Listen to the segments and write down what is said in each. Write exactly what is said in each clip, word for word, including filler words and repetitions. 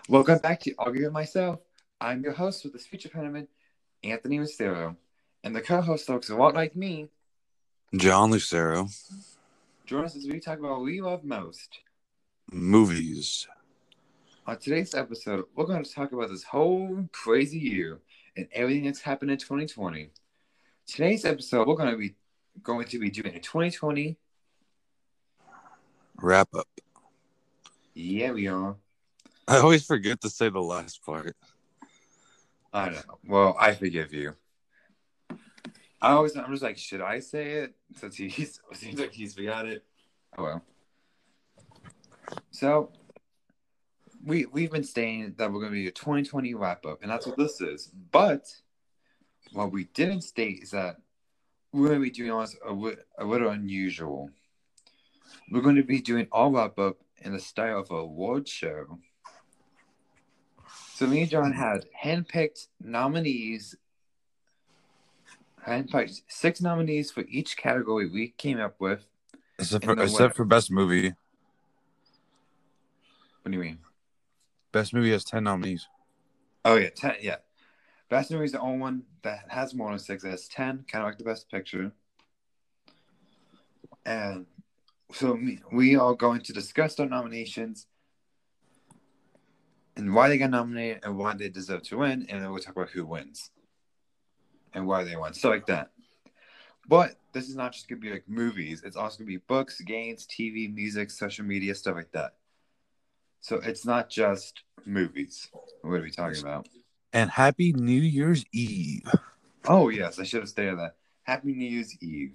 Welcome back to Argue With Myself. I'm your host with the speech accompaniment, Anthony Lucero. And the co-host looks a lot like me. John Lucero. Join us as we talk about what we love most. Movies. On today's episode, we're going to talk about this whole crazy year and everything that's happened in twenty twenty. Today's episode, we're going to be going to be doing a twenty twenty Wrap up. Yeah, we are. I always forget to say the last part. I don't know. Well, I forgive you. I always, I'm just like, should I say it? Since he's, it seems like he's forgot it. Oh well. So, we we've been saying that we're going to be a twenty twenty wrap up, and that's what this is. But what we didn't state is that we're going to be doing this a, a little unusual. We're going to be doing our wrap up in the style of a award show. So me and John had handpicked nominees, handpicked six nominees for each category we came up with. Except for, except for best movie. What do you mean? Best movie has ten nominees. Oh yeah, ten. Yeah, best movie is the only one that has more than six. It has ten, kind of like the best picture. And so we, we are going to discuss our nominations and why they got nominated and why they deserve to win, and then we'll talk about who wins and why they won, stuff like that. But this is not just going to be like movies. It's also going to be books, games, T V, music, social media, stuff like that. So it's not just movies. What are we talking about? And Happy New Year's Eve. Oh, yes. I should have stated that. Happy New Year's Eve.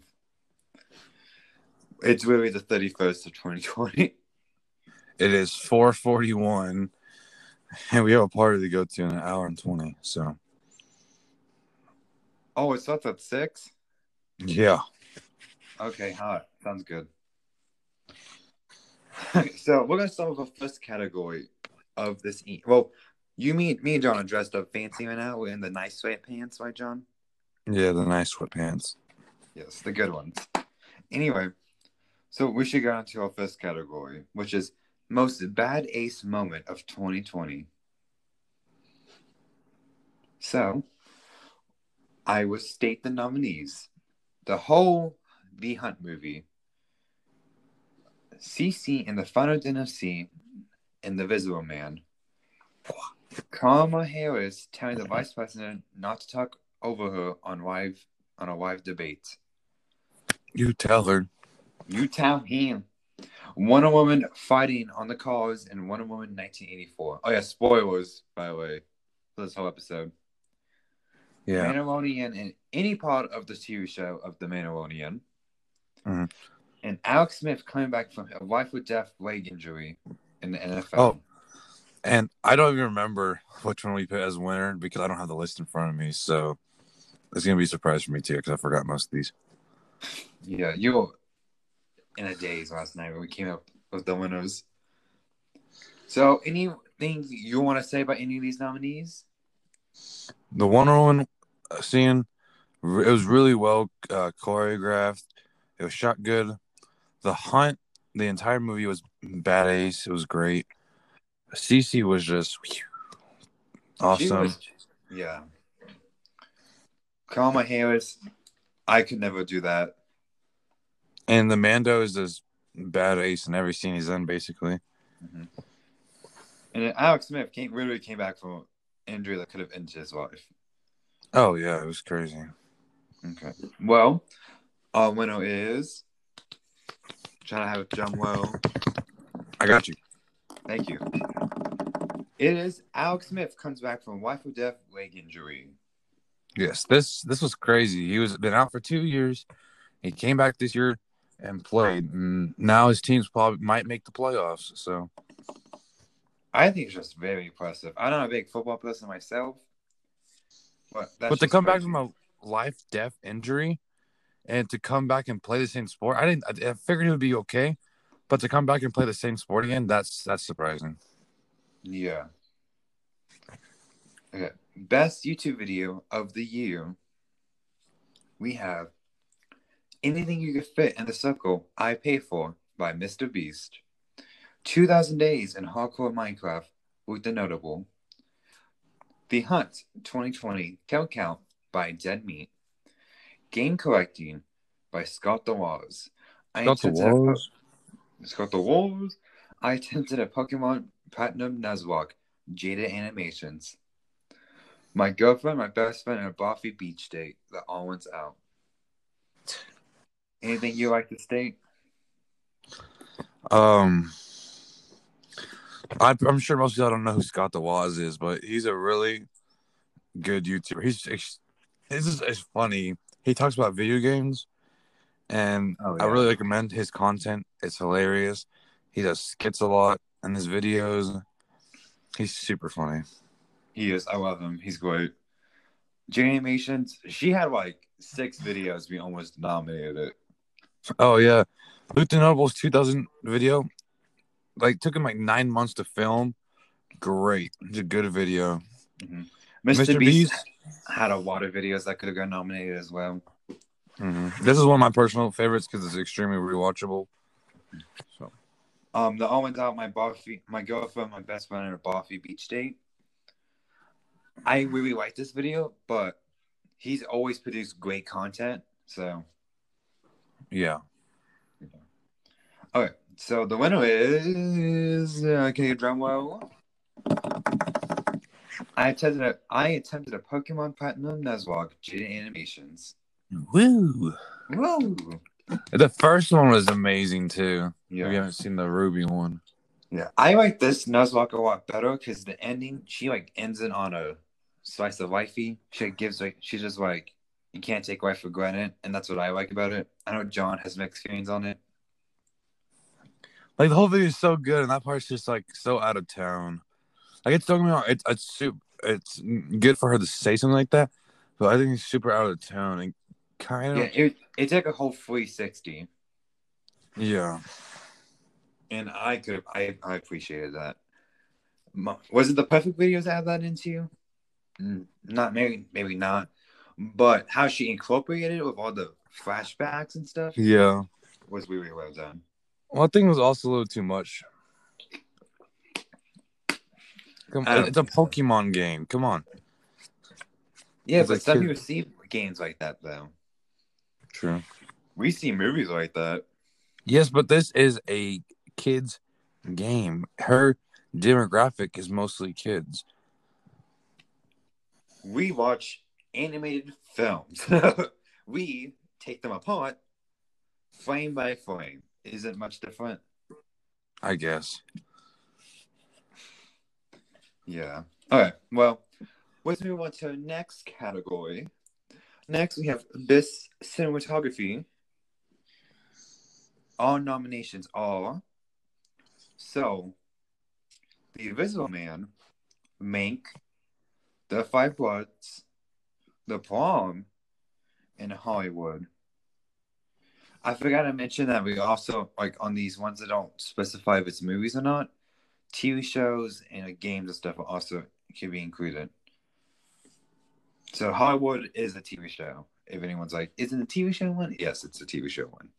It's really the thirty-first of twenty twenty. It is four forty-one. And we have a party to go to in an hour and twenty. So. Oh, it starts at six? Yeah. Okay, hot. Sounds good. So we're gonna start with the first category of this. E- well, you, me, me and John are dressed up fancy right now. We're in the nice sweatpants, right, John? Yeah, the nice sweatpants. Yes, the good ones. Anyway, so we should go on to our first category, which is most bad ace moment of twenty twenty. So, I will state the nominees. The whole The Hunt movie. Cece in the final dinner scene in The Visible Man. Kamala Harris telling the vice president not to talk over her on live on a live debate. You tell her. You tell him. Wonder Woman fighting on the cars in Wonder Woman nineteen eighty-four. Oh yeah, spoilers, by the way, for this whole episode. Yeah. Mandalorian in any part of the T V show of The Mandalorian. Mm-hmm. And Alex Smith coming back from a life with death leg injury in the N F L. Oh, and I don't even remember which one we put as winner because I don't have the list in front of me. So it's going to be a surprise for me, too, because I forgot most of these. Yeah, you were in a daze last night when we came up with the winners. So anything you want to say about any of these nominees? The Wonder Woman scene, it was really well uh, choreographed. It was shot good. The Hunt, the entire movie was bad ace. It was great. Cece was just whew, awesome. Was, yeah. Kamala Harris, I could never do that. And the Mando is just bad ace in every scene he's in, basically. Mm-hmm. And Alex Smith came, literally came back from an injury that could have ended his life. Oh, yeah, it was crazy. Okay. Well, our winner is... Trying to have it done well. I got you. Thank you. It is Alex Smith comes back from life or death leg injury. Yes, this this was crazy. He was been out for two years. He came back this year and played. And now his teams probably might make the playoffs. So I think it's just very impressive. I'm not a big football person myself, but that's but to come crazy. back from a life death injury. And to come back and play the same sport, I didn't. I figured it would be okay, but to come back and play the same sport again, that's that's surprising. Yeah. Okay. Best YouTube video of the year. We have Anything You Could Fit in the Circle I Pay For by Mister Beast. two thousand Days in Hardcore Minecraft with the notable The Hunt twenty twenty Kill Count by Dead Meat, Game Collecting by Scott the Walls. I Got the attempted a po- walls. Scott the Walls. I attempted a Pokemon Platinum Nuzlocke, Jada Animations. My girlfriend, my best friend, and a Buffy beach date. The all one's out. Anything you like to state? Um, I, I'm sure most of y'all don't know who Scott the Waz is, but he's a really good YouTuber. He's it's, this is it's funny. He talks about video games, and Oh, I yeah. really recommend his content. It's hilarious. He does skits a lot in his videos. He's super funny. He is. I love him. He's great. Jada Animations, she had like six videos. We almost nominated it. Oh yeah, Luke the Noble's two thousand video, like took him like nine months to film. Great, it's a good video. Mm-hmm. Mister Mister Beast, Beast had a lot of videos that could have got nominated as well. Mm-hmm. This is one of my personal favorites because it's extremely rewatchable. So, um, the all went out. My Buffy, my girlfriend, my best friend, and a Buffy beach date. I really like this video, but he's always produced great content. So, yeah. Okay, so the winner is uh, can you drum roll? I attempted a I attempted a Pokemon Platinum Nuzlocke, Jada Animations. Woo! Woo! The first one was amazing too. Yeah. If you haven't seen the Ruby one. Yeah, I like this Nuzlocke a lot better because the ending, she like ends it on a slice of lifey. She gives like she's just like you can't take life for granted, and that's what I like about it. I know John has mixed feelings on it. Like the whole video is so good, and that part's just like so out of town. Like it's don't get me wrong, it's it's super, it's good for her to say something like that, but I think it's super out of town and kind of Yeah, it it took a whole three sixty, yeah. and I could I I appreciated that. Was it the perfect video to add that into? Not maybe maybe not, but how she incorporated it with all the flashbacks and stuff, Yeah, was really well done. well, I think it was also a little too much. Come on, it's a Pokemon so. game. Come on. Yeah, it's but like some people see games like that, though. True. We see movies like that. Yes, but this is a kids' game. Her demographic is mostly kids. We watch animated films. We take them apart, frame by frame. Isn't much different? I guess. Yeah. All right. Well, let's move on to our next category. Next, we have Best Cinematography. All nominations are So, The Invisible Man, Mank, The Five Bloods, The Prom, and Hollywood. I forgot to mention that we also, like, on these ones that don't specify if it's movies or not, T V shows and uh, games and stuff also can be included. So Hollywood is a T V show. If anyone's like, isn't a T V show one? Yes, it's a T V show one.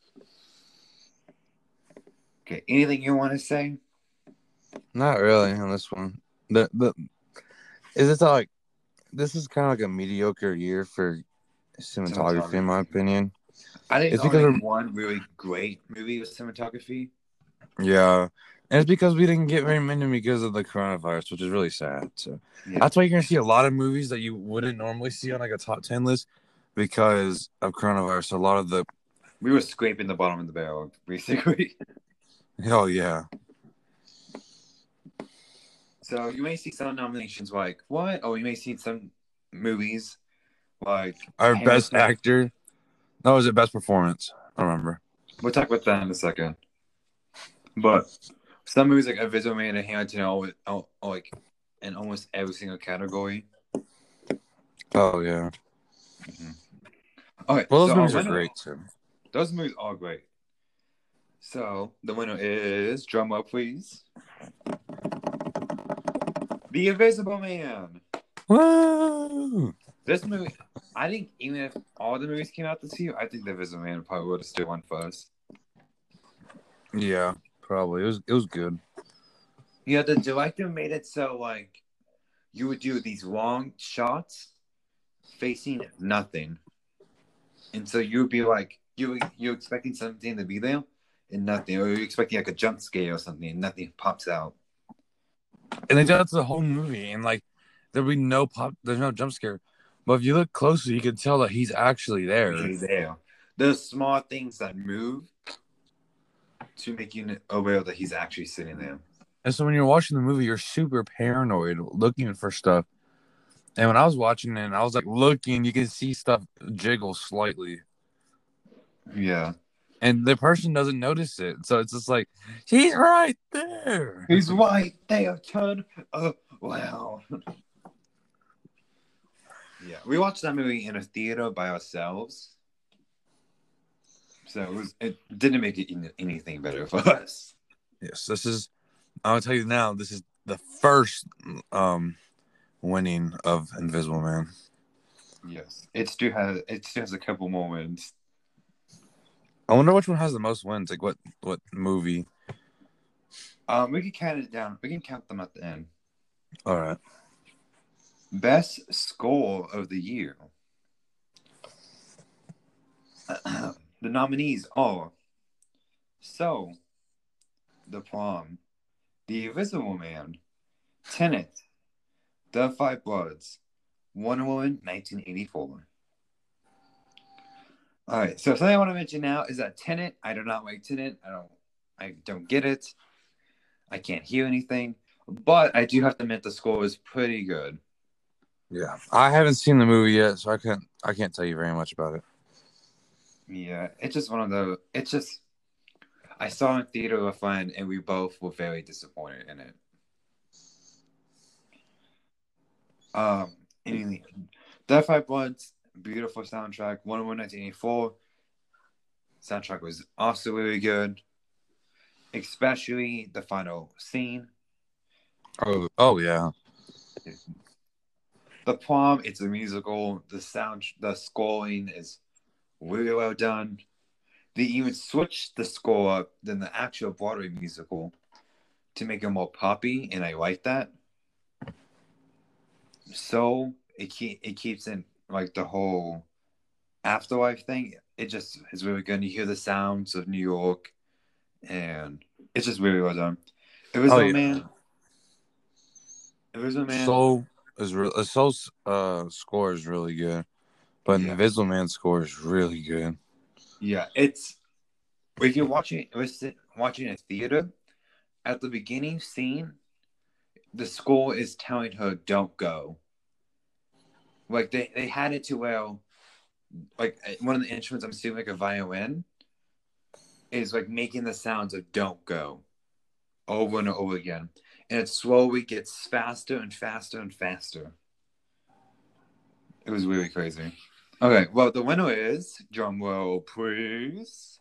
Okay, anything you want to say? Not really on this one. The the is this like this is kind of like a mediocre year for cinematography, cinematography. in my opinion. I think it's only because one really great movie with cinematography. Yeah. And it's because we didn't get very many because of the coronavirus, which is really sad. So yeah. That's why you're going to see a lot of movies that you wouldn't normally see on like a top ten list because of coronavirus. A lot of the... We were scraping the bottom of the barrel, basically. Oh, yeah. So you may see some nominations like, what? Oh, you may see some movies like... Our Hamilton. Best actor. No, was it best performance? I don't remember. We'll talk about that in a second. But... some movies like Invisible Man and Hamilton are all, like in almost every single category. Oh yeah. Mm-hmm. Okay. Well, those so movies winner, are great too. Those movies are great. So the winner is, drum roll please, The Invisible Man. Woo! This movie, I think even if all the movies came out this year, I think The Invisible Man probably would have still won for us. Yeah. Probably. It was it was good. You know, the director made it so like you would do these long shots facing nothing, and so you would be like you you're expecting something to be there and nothing, or you're expecting like a jump scare or something, and nothing pops out. And they did that to the whole movie, and like there'd be no pop, there's no jump scare. But if you look closely, you can tell that he's actually there. He's there. There's small things that move to make you aware that he's actually sitting there. And so when you're watching the movie, you're super paranoid, looking for stuff. And when I was watching it, I was like looking, you can see stuff jiggle slightly. Yeah. And the person doesn't notice it. So it's just like, he's right there. He's right there, turn around. Yeah. We watched that movie in a theater by ourselves. So it, was, it didn't make it anything better for us. Yes, this is, I'll tell you now, this is the first um, winning of Invisible Man. Yes. It still has, it still has a couple more wins. I wonder which one has the most wins. Like what, what movie? Um, we can count it down. We can count them at the end. All right. Best score of the year. The nominees are So, The Prom, The Invisible Man, Tenet, The Five Bloods, Wonder Woman nineteen eighty-four. All right, so something I want to mention now is that Tenet, I do not like Tenet. I don't, I don't get it. I can't hear anything, but I do have to admit the score is pretty good. Yeah, I haven't seen the movie yet, so I can't, I can't tell you very much about it. Yeah, it's just one of the. It's just. I saw it in theater with a friend, and we both were very disappointed in it. Um, anyway, Death Five Bloods, beautiful soundtrack. Wonder Woman nineteen eighty-four. Soundtrack was also really good, especially the final scene. Oh, oh yeah. The Prom, it's a musical. The sound, the scoring is really well done. They even switched the score up than the actual Broadway musical to make it more poppy, and I like that. So it keep, it keeps in like the whole afterlife thing. It just is really good. You hear the sounds of New York, and it's just really well done. Invisible Oh, yeah. Man. Invisible Man. Soul is real. Soul's uh score is really good, but Yeah. Invisible Man's score is really good. Yeah, it's if you're watching watching a theater at the beginning scene, the score is telling her don't go. Like they, they had it to where like one of the instruments, I'm assuming like a violin, is like making the sounds of don't go over and over again. And it slowly gets faster and faster and faster. It was really crazy. Okay, well, the winner is, drum roll, please.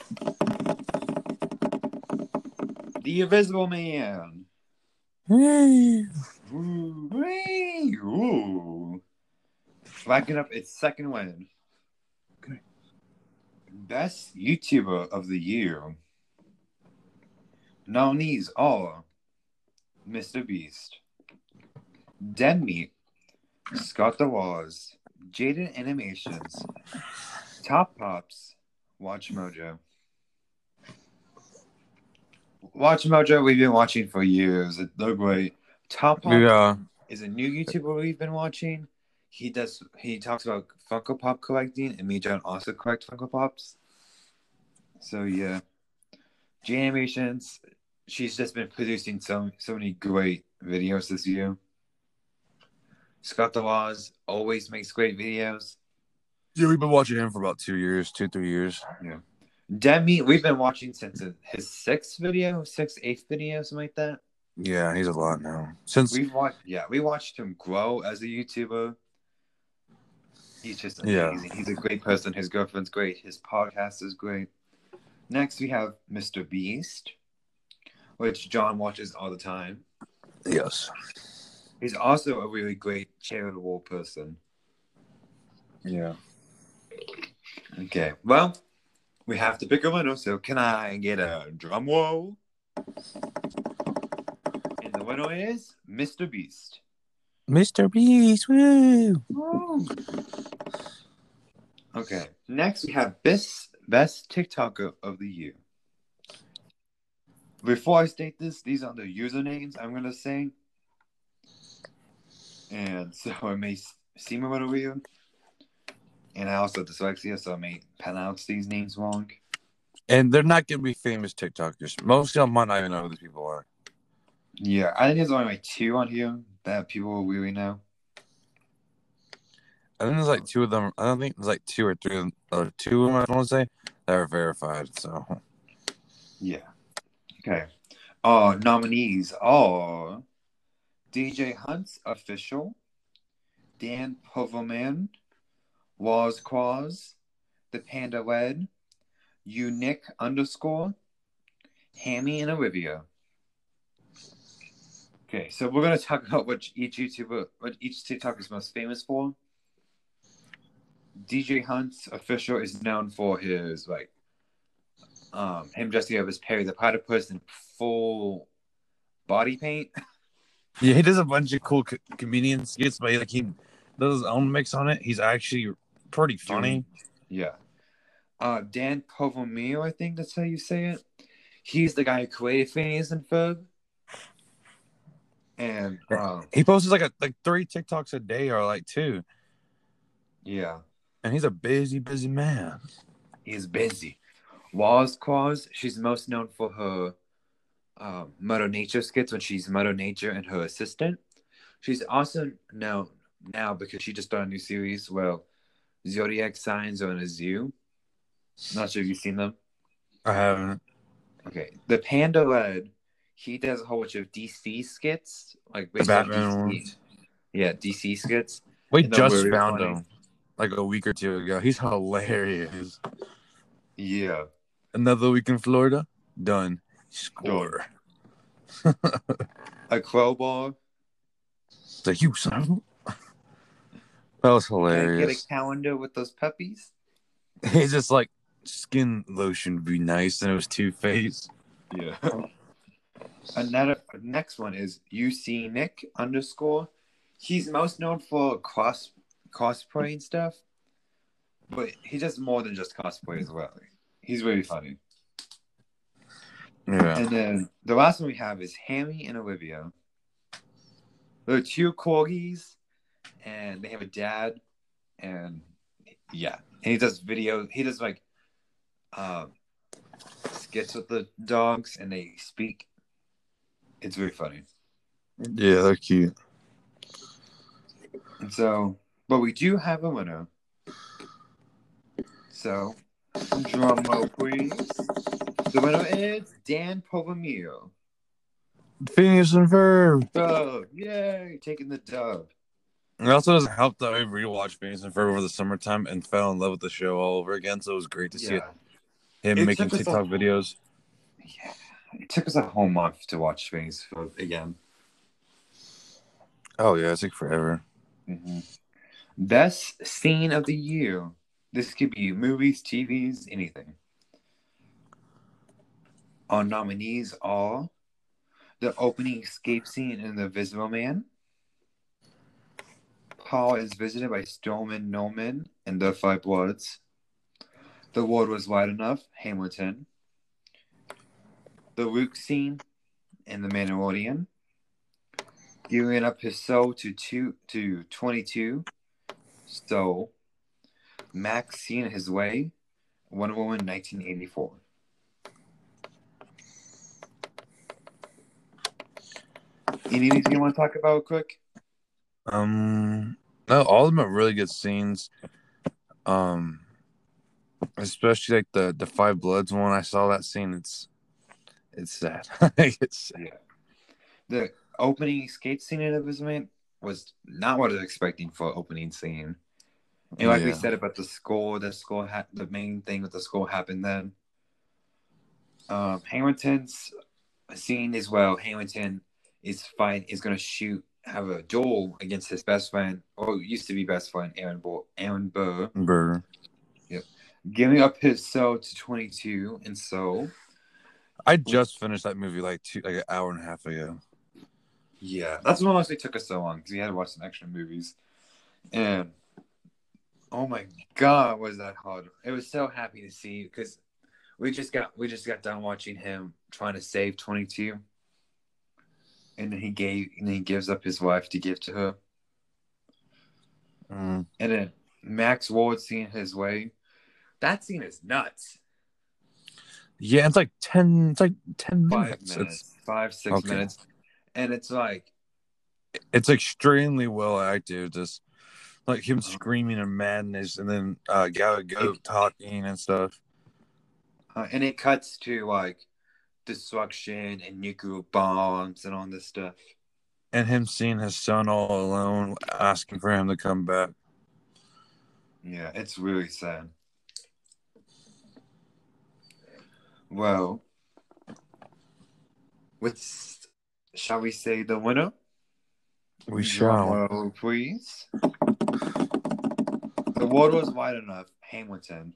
The Invisible Man. Ooh, ooh. Racking up its second win. Okay. Best YouTuber of the year. Nominees are Mister Beast, Dead Meat, Scott the Wars, Jaden Animations, Top Pops, Watch Mojo. Watch Mojo, we've been watching for years. They're great. Top Pops Yeah. is a new YouTuber we've been watching. He does. He talks about Funko Pop collecting, and me and John also collect Funko Pops. So yeah, J Animations. She's just been producing so so many great videos this year. Scott the Laws always makes great videos. Yeah, we've been watching him for about two years, two, three years. Yeah. Demi, we've been watching since his sixth video, sixth, eighth video, something like that. Yeah, he's a lot now. Since we've watched, yeah, we watched him grow as a YouTuber. He's just amazing. Yeah. He's a great person. His girlfriend's great. His podcast is great. Next, we have Mister Beast, which John watches all the time. Yes. He's also a really great charitable person. Yeah. Okay. Well, we have to pick a winner, so can I get a drum roll? winner is Mister Beast. Mister Beast, woo! Woo. Okay, next we have best best TikToker of the year. Before I state this, these are the usernames I'm gonna say, and so it may seem a little weird. And I also have dyslexia, so I may pronounce these names wrong. And they're not gonna be famous TikTokers. Most of them might not even know who these people are. Yeah, I think there's only like two on here that people really know. I think there's like two of them. I don't think there's like two or three or two of them, I want to say, that are verified. So, yeah. Okay. Uh, nominees are D J Hunt's Official, Dan Poverman, Waz Quaz, The Panda Led, Unique underscore, Hammy and Olivia. Okay, so we're gonna talk about what each YouTuber, what each TikTok is most famous for. D J Hunt's Official is known for his like, um, him dressing up as Perry the Platypus in full body paint. yeah, he does a bunch of cool co- comedian skits, but like he does his own mix on it. He's actually pretty funny. Yeah. Uh, Dan Povomio, I think that's how you say it. He's the guy who created Phineas and Ferb. And um, he posts like a like three TikToks a day or like two. Yeah. And he's a busy, busy man. He's busy. Waz Quaz, she's most known for her um, Mother Nature skits when she's Mother Nature and her assistant. She's also known now because she just started a new series. Well, Zodiac Signs are in a zoo. Not sure if you've seen them. I haven't. Okay. The Panda Led, he does a whole bunch of D C skits. Like The Batman ones. Yeah, D C skits. We just found him like a week or two ago. He's hilarious. Yeah. Another week in Florida? Done. Score. A crowbar. The you son. That was hilarious. Can I get a calendar with those puppies? He's just like, skin lotion would be nice, and it was Two-Face. Yeah. Another next one is U C Nick underscore. He's most known for cross cosplay and stuff, but he does more than just cosplay as well. He's really funny. Yeah. And then the last one we have is Hammy and Olivia. They're two corgis, and they have a dad, and yeah, and he does video. He does like uh, skits with the dogs, and they speak. It's very funny. Yeah, they're cute. And so, but we do have a winner. So, drum roll, please. The winner is Dan Povomio. Phineas and Ferb. Dub. Yay. Taking the dub. It also doesn't help that I rewatched Phineas and Ferb over the summertime and fell in love with the show all over again. So it was great to see Yeah. him It making took us TikTok a- videos. Yeah. It took us a whole month to watch things for, again. Oh, yeah. It took forever. Mm-hmm. Best scene of the year. This could be movies, T Vs, anything. Our nominees are the opening escape scene in The Invisible Man. Paul is visited by Stormin Norman in The Five Bloods. The world was wide enough, Hamilton. The Luke scene in The Mandalorian. Giving up his soul to two to twenty-two. Soul. Max seeing his way. Wonder Woman nineteen eighty-four. Anything you want to talk about quick? Um, no, all of them are really good scenes. Um, especially like the the Five Bloods one. I saw that scene. It's it's sad. it's sad. Yeah. The opening skate scene in Invisible Man was not what I was expecting for an opening scene. And like we Yeah. said about the score, the score ha- the main thing with the score happened then. Um, Hamilton's scene as well. Hamilton is fine. Is going to shoot, have a duel against his best friend, or used to be best friend, Aaron Burr. Aaron Burr. Burr. Yep. Giving up his soul to twenty-two, and so I just finished that movie like two, like an hour and a half ago. Yeah, that's what honestly took us so long because we had to watch some extra movies, and oh my god, was that hard! It was so happy to see because we just got we just got done watching him trying to save twenty-two, and then he gave and then he gives up his wife to give to her, Mm. and then Max Ward seeing his way. That scene is nuts. Yeah, it's like ten. It's like ten Five minutes. minutes, It's five six okay. minutes, and it's like It's extremely well acted. Just like him screaming in madness, and then uh, Gal Gadot talking and stuff. Uh, and it cuts to like destruction and nuclear bombs and all this stuff. And him seeing his son all alone, asking for him to come back. Yeah, it's really sad. Well, what's shall we say the winner? We Drum shall. roll, please. The world was wide enough. Hamilton.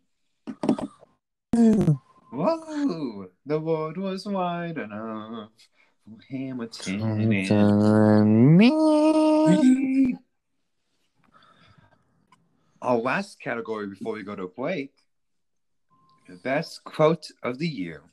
Whoa! The world was wide enough for Hamilton and me. Our last category before we go to break: the best quote of the year.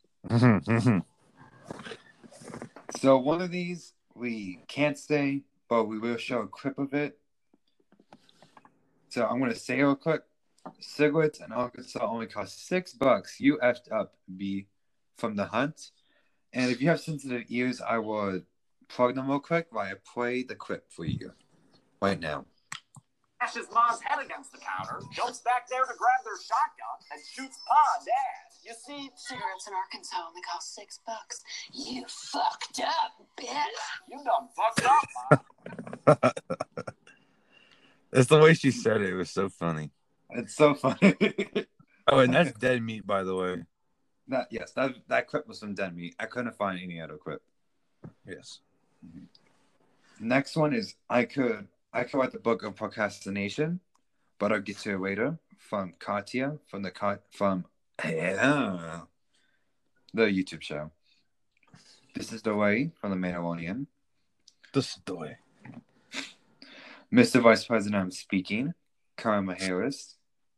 So one of these we can't say, but we will show a clip of it. So I'm gonna say real quick: cigarettes in Arkansas only cost six bucks. You effed up, B, from The Hunt. And if you have sensitive ears, I will plug them real quick while I play the clip for you right now. His mom's head against the counter, jumps back there to grab their shotgun, and shoots Pa Dad. You see, cigarettes in Arkansas only cost six bucks. You fucked up, bitch. You done fucked up, Ma. It's the way she said it. It was so funny. It's so funny. Oh, and that's Dead Meat, by the way. That yes, that that clip was from Dead Meat. I couldn't find any other clip. Yes. Mm-hmm. Next one is I could I could write the book of procrastination, but I'll get to it later. From Katya from the from uh, the YouTube show. This is the way from the Mandalorian. This is the way. Mister Vice President, I'm speaking. Kamala Harris.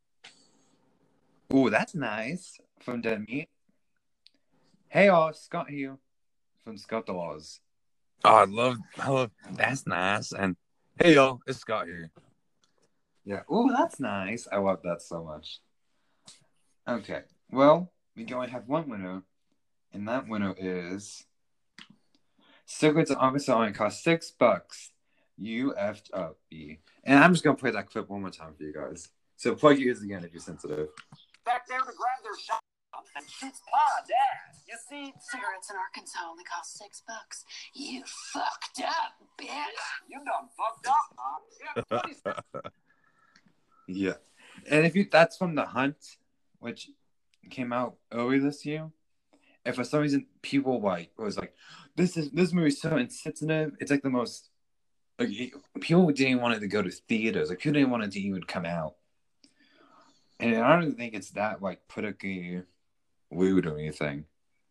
Oh, that's nice. From Dead Meat. Hey all, Scott here. From Scott the Laws. Oh, I love, I love. That's nice. And hey y'all, it's Scott here. Yeah. Oh, that's nice. I love that so much. Okay. Well, we only have one winner, and that winner is cigarettes in Arkansas only cost six bucks. You effed up, B. And I'm just gonna play that clip one more time for you guys. So plug your ears again if you're sensitive. Back there to grab their shotgun and shoots Pa Dad. You see, cigarettes in Arkansas only cost six bucks. You fucked up, bitch. You done fucked up, Ma. Yeah. And if you that's from The Hunt, which came out early this year. And for some reason people like was like, this is this movie's so insensitive. It's like the most like people didn't want it to go to theaters. Like people didn't want it to even come out. And I don't think it's that like politically rude or anything.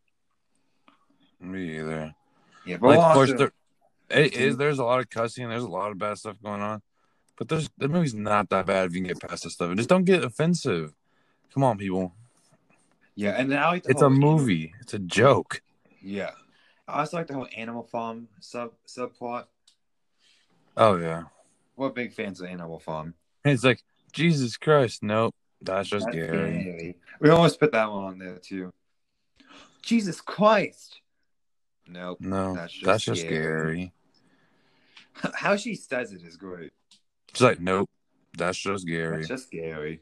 Me either. Yeah, but like, we'll of course, also, there, it is. There's a lot of cussing. There's a lot of bad stuff going on. But there's the movie's not that bad if you can get past this stuff. And just don't get offensive. Come on, people. Yeah, and then I like the It's whole a movie. Animal, it's a joke. Yeah. I also like the whole Animal Farm sub subplot. Oh yeah. We're big fans of Animal Farm. It's like, Jesus Christ, nope. That's just That's Gary. Gary. We almost put that one on there too. Jesus Christ. Nope. No, that's just, that's just Gary. Gary. How she says it is great. She's like, nope, that's just Gary. That's just Gary.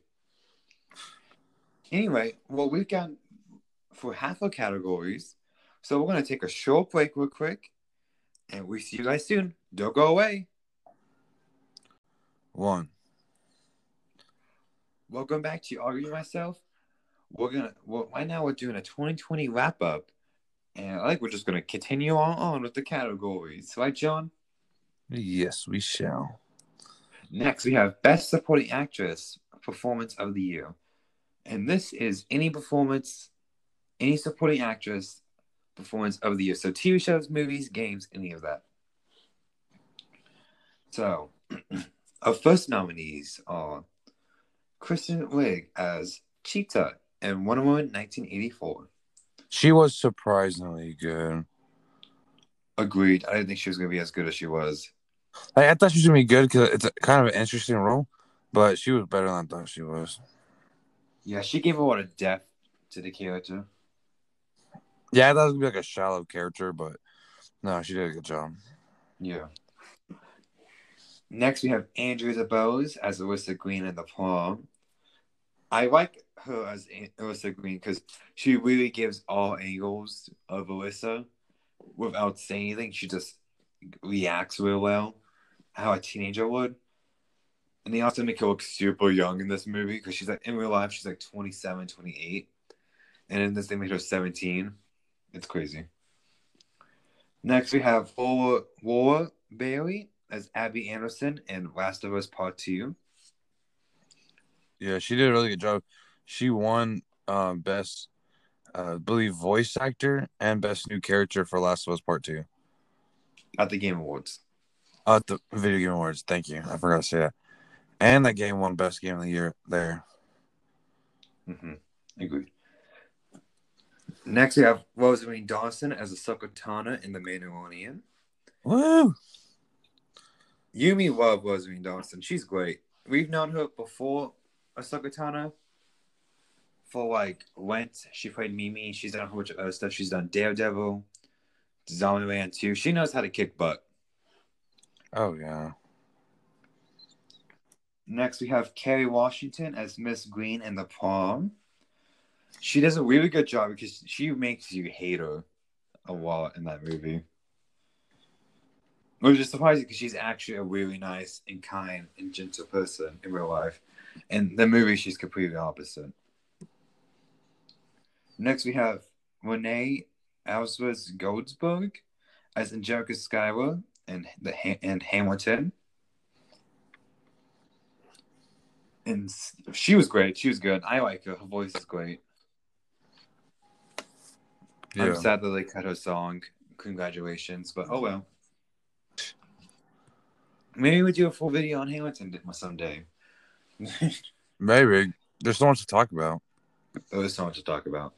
Anyway, well, we've got for half of categories. So we're going to take a short break real quick. And we see you guys soon. Don't go away. One. Welcome back to Argue Myself. We're going to, well, right now we're doing a twenty twenty wrap up. And I think we're just going to continue on, on with the categories. Right, John? Yes, we shall. Next, we have Best Supporting Actress Performance of the Year. And this is any performance, any supporting actress performance of the year. So T V shows, movies, games, any of that. So, our first nominees are Kristen Wiig as Cheetah in Wonder Woman nineteen eighty-four. She was surprisingly good. Agreed. I didn't think she was going to be as good as she was. Like, I thought she was going to be good because it's a, kind of an interesting role, but she was better than I thought she was. Yeah, she gave a lot of depth to the character. Yeah, I thought it was going to be like a shallow character, but no, she did a good job. Yeah. Next, we have Andrea DeBose as Alyssa Green in The Prom. I like her as Alyssa Green because she really gives all angles of Alyssa without saying anything. She just reacts real well, how a teenager would. And they also make her look super young in this movie because she's like, in real life, she's like twenty-seven, twenty-eight. And in this, they made her seventeen. It's crazy. Next, we have Laura, Laura Bailey as Abby Anderson in Last of Us Part two. Yeah, she did a really good job. She won um, Best, uh, I believe, Voice Actor and Best New Character for Last of Us Part two. At the Game Awards. Uh, at the Video Game Awards, thank you. I forgot to say that. And that game won Best Game of the Year there. Mm-hmm. Agreed. Next, we have Rosalie Dawson as Ahsoka Tano in The Mandalorian. Woo! Yumi love Rosalie Dawson. She's great. We've known her before Ahsoka Tano. For like Lent, she played Mimi. She's done a whole bunch of other stuff. She's done Daredevil, Zombieland two. She knows how to kick butt. Oh, yeah. Next, we have Kerry Washington as Miss Green in The Prom. She does a really good job because she makes you hate her a lot in that movie. Which is surprising because she's actually a really nice and kind and gentle person in real life. In the movie, she's completely opposite. Next, we have Renee Ellsworth Goldsberg as Angelica Schuyler in the in Hamilton. And she was great. She was good. I like her. Her voice is great. Yeah. I'm sad that they cut her song. Congratulations, but oh well. Maybe we do a full video on Hamilton someday. Maybe. There's so much to talk about. There's so much to talk about.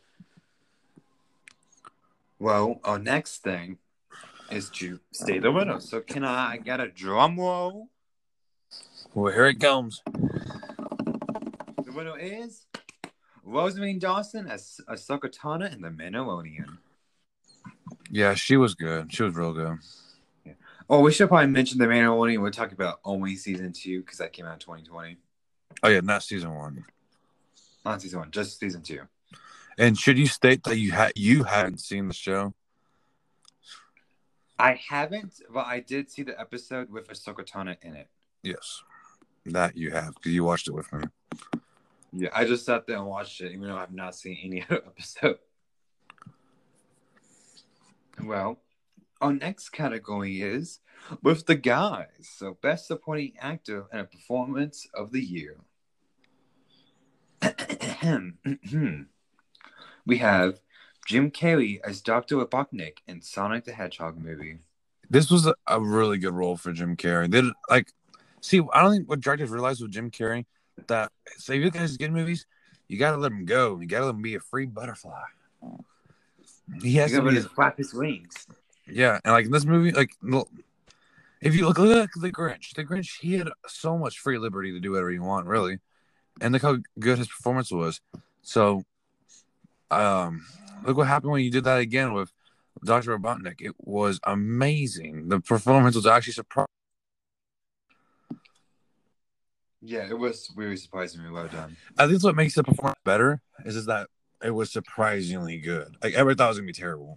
Well, our next thing is to state the winner. So can I get a drum roll? Well, here it comes. The winner is Rosalie Dawson as Ahsoka Tano in The Mandalorian. Yeah, she was good. She was real good. Yeah. Oh, we should probably mention The Mandalorian. We're talking about only season two because that came out in twenty twenty. Oh, yeah, not season one. Not season one, just season two. And should you state that you ha- you haven't seen the show? I haven't, but I did see the episode with Ahsoka Tano in it. Yes, that you have because you watched it with me. Yeah, I just sat there and watched it, even though I've not seen any other episode. Well, our next category is with the guys. So, best supporting actor in a performance of the year. We have Jim Carrey as Doctor Robotnik in Sonic the Hedgehog movie. This was a, a really good role for Jim Carrey. They did, like, see, I don't think what directors realize with Jim Carrey that so if you guys get movies, you gotta let him go. You gotta let him be a free butterfly. He has you to be his flap his wings. Yeah, and like in this movie, like if you look, look at the Grinch, the Grinch, he had so much free liberty to do whatever he want, really, and look how good his performance was. So, um, look what happened when you did that again with Doctor Robotnik. It was amazing. The performance was actually surprising. Yeah, it was really surprisingly well done. I think that's what makes the performance better is, is that it was surprisingly good. Like, everybody thought it was going to be terrible.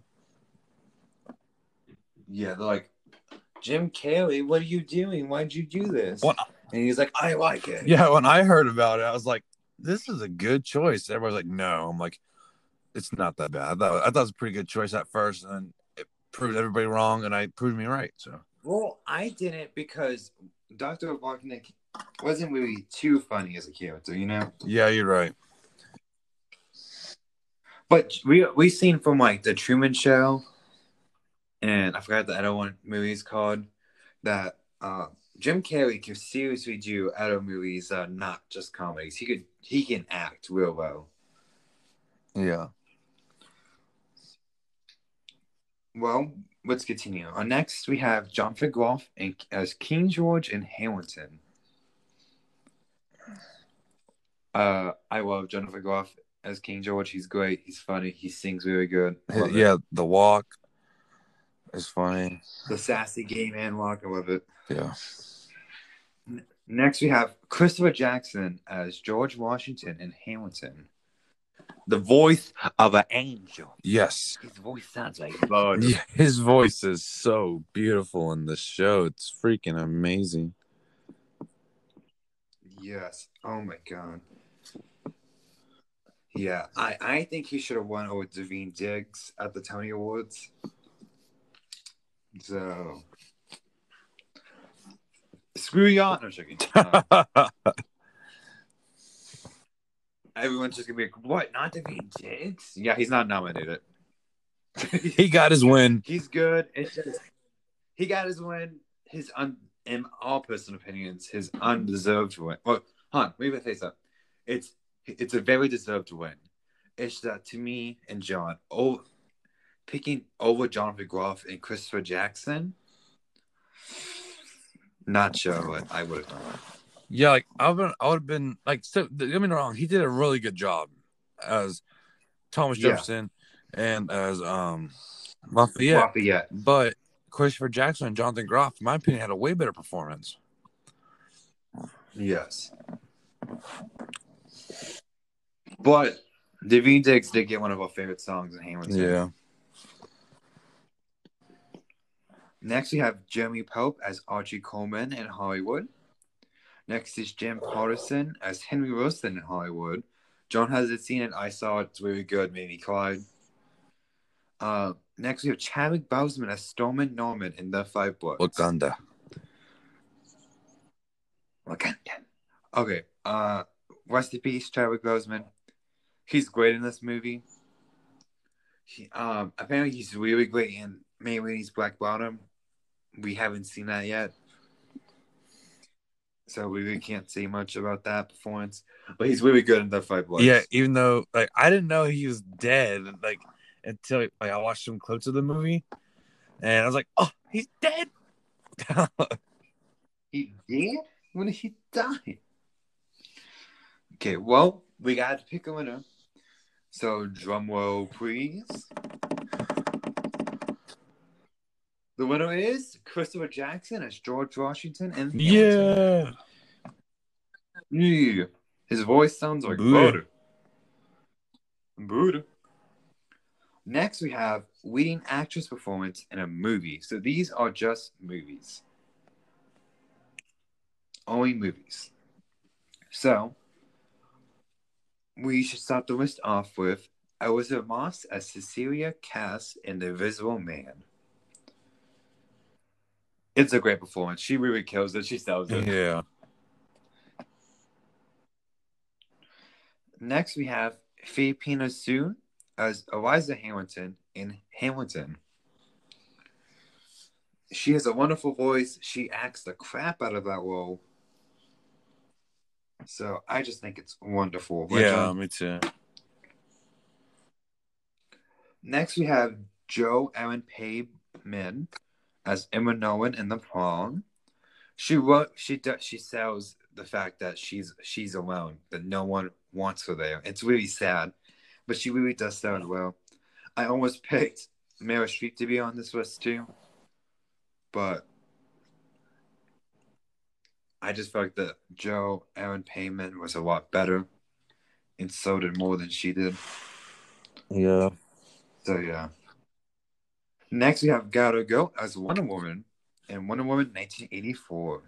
Yeah, they're like, Jim Carrey, what are you doing? Why'd you do this? Well, and he's like, I like it. Yeah, when I heard about it, I was like, this is a good choice. Everybody's like, no. I'm like, it's not that bad. I thought, I thought it was a pretty good choice at first, and it proved everybody wrong, and I proved me right. So, well, I didn't because Doctor Robotnik wasn't really too funny as a character, you know? Yeah, you're right. But we we seen from like the Truman Show, and I forgot the other one movie is called, that uh, Jim Carrey can seriously do other movies, uh, not just comedies. He could he can act real well. Yeah. Well, let's continue. Uh, next, we have Jonathan Groff in, as King George in Hamilton. Uh, I love Jonathan Groff as King George. He's great. He's funny. He sings really good. Love yeah, it. the walk is funny. The sassy gay man walk. I love it. Yeah. Next, we have Christopher Jackson as George Washington in Hamilton. The voice of an angel. Yes. His voice sounds like God. Yeah, his voice is so beautiful in the show. It's freaking amazing. Yes. Oh my God. Yeah, I, I think he should have won over Devine Diggs at the Tony Awards. So, screw y'all. No, joking. Uh, everyone's just gonna be like, "What? Not Devine Diggs?" Yeah, he's not nominated. He got his win. He's good. It's just he got his win. His un, in all personal opinions, his undeserved win. Well, hold on, let me face up. It's it's a very deserved win. It's that to me and John, oh, picking over Jonathan Groff and Christopher Jackson. Not sure what I would have done. Yeah, like I would, I would have been like. So, don't get me wrong. He did a really good job as Thomas Yeah. Jefferson and as um Lafayette. Lafayette. But Christopher Jackson and Jonathan Groff, in my opinion, had a way better performance. Yes. But Devine Diggs did get one of our favorite songs in Hamilton. Yeah. Next, we have Jeremy Pope as Archie Coleman in Hollywood. Next is Jim Paterson as Henry Wilson in Hollywood. John hasn't seen it. I saw it. It's really good. Made me cry. Uh, next, we have Chadwick Boseman as Stormin Norman in The Five Bloods. Wakanda. Wakanda. Okay. Uh, rest in peace, Chadwick Boseman. He's great in this movie. He, um, apparently, he's really great in May Rainey's Black Bottom. We haven't seen that yet. So we really can't say much about that performance. But he's really good in The Five Bloods. Yeah, even though like I didn't know he was dead like until like I watched some clips of the movie, and I was like, "Oh, he's dead." He did? When did he die? Okay, well, we got to pick a winner. So, drum roll, please. The winner is Christopher Jackson as George Washington and Yeah. Yeah. His voice sounds like Buddha. butter. Buddha. Next, we have leading actress performance in a movie. So these are just movies. Only movies. So, we should start the list off with Elizabeth Moss as Cecilia Cass in The Invisible Man. It's a great performance. She really kills it. She sells it. Yeah. Next, we have Filipina Sue as Eliza Hamilton in Hamilton. She has a wonderful voice. She acts the crap out of that role. So I just think it's wonderful. Right, Yeah, John? me too. Next, we have Joe Aaron Payman as Emma Nolan in The Prom. She wrote, she does, she sells the fact that she's she's alone, that no one wants her there. It's really sad, but she really does sell it well. I almost picked Meryl Streep to be on this list too, but I just felt like that Joe Aaron Payman was a lot better, and so did more than she did. Yeah. So yeah. Next, we have Gal Gadot as Wonder Woman in Wonder Woman nineteen eighty-four.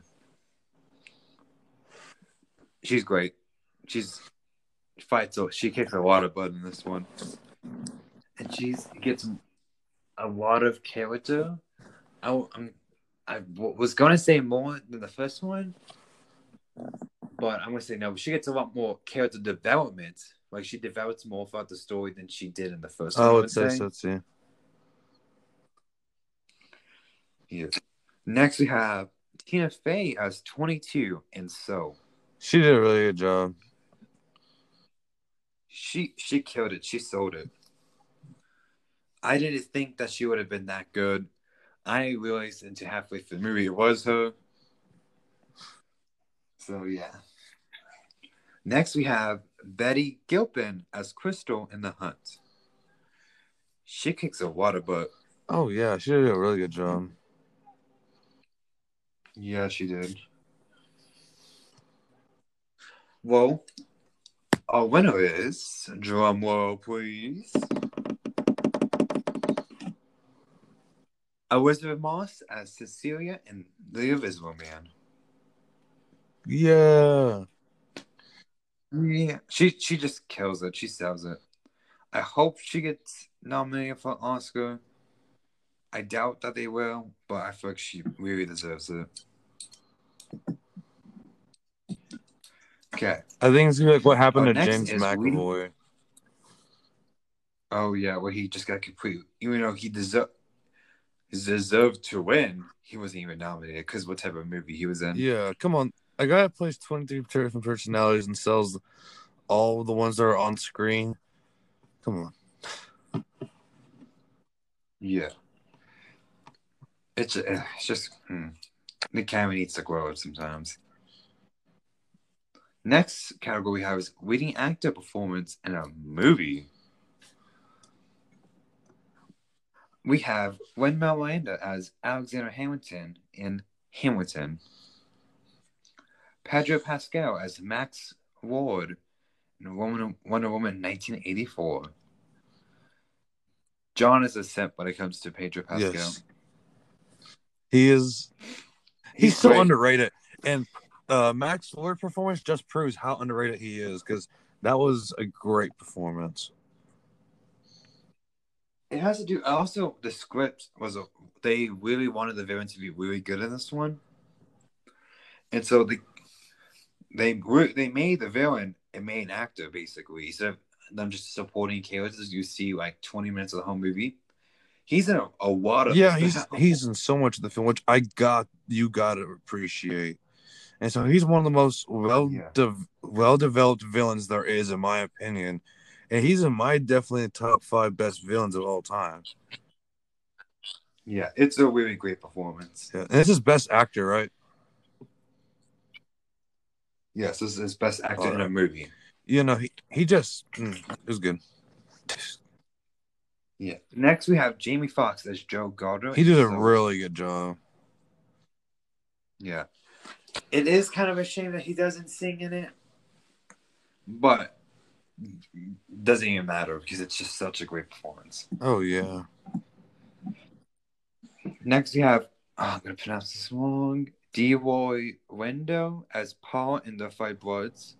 She's great. She's she fights. She kicks a lot of butt in this one, and she gets a lot of character. I, I'm, I was gonna say more than the first one, but I'm gonna say no. She gets a lot more character development. Like she develops more throughout the story than she did in the first one. Oh, I would it says say. so too. Yeah. Next, we have Tina Fey as twenty-two in So. She did a really good job. She she killed it. She sold it. I didn't think that she would have been that good. I realized into halfway through the movie it was her. So yeah. Next we have Betty Gilpin as Crystal in The Hunt. She kicks a water butt. Oh yeah, she did a really good job. Yeah, she did. Well, our winner is, drum roll please, Elizabeth Moss as Cecilia in The Invisible Man. Yeah. Yeah, she she just kills it. She sells it. I hope she gets nominated for an Oscar. I doubt that they will, but I feel like she really deserves it. Okay. I think it's like what happened Oh, to next James is we- McAvoy. Oh yeah, where he just got complete. Even though he deserved deserved to win, he wasn't even nominated because what type of movie he was in. Yeah, come on. A guy that plays twenty-three different personalities and sells all the ones that are on screen. Come on. Yeah. It's, uh, it's just, hmm. The camera needs to grow up sometimes. Next category we have is leading actor performance in a movie. We have Lin-Manuel Miranda as Alexander Hamilton in Hamilton. Pedro Pascal as Max Ward in Wonder Woman nineteen eighty-four. John is a simp when it comes to Pedro Pascal. Yes. He is. He's, He's so great. underrated. And uh, Max Lord performance just proves how underrated he is because that was a great performance. It has to do. Also, the script was a. They really wanted the villain to be really good in this one, and so the they they made the villain a main actor basically instead of them just supporting characters. You see like twenty minutes of the whole movie. He's in a, a lot of Yeah, he's he's in so much of the film, which I got you got to appreciate. And so he's one of the most well Yeah. de- well developed villains there is, in my opinion. And he's in my definitely top five best villains of all time. Yeah, it's a really great performance. Yeah, and it's his best actor, right? Yes, this is his best actor All in a right. movie. You know, he he just mm, it was good. Yeah. Next, we have Jamie Foxx as Joe Gardner. He did a So, really good job. Yeah. It is kind of a shame that he doesn't sing in it, but doesn't even matter because it's just such a great performance. Oh yeah. Next, we have, oh, I'm going to pronounce this wrong, Deroy Wendo as Paul in The Five Bloods.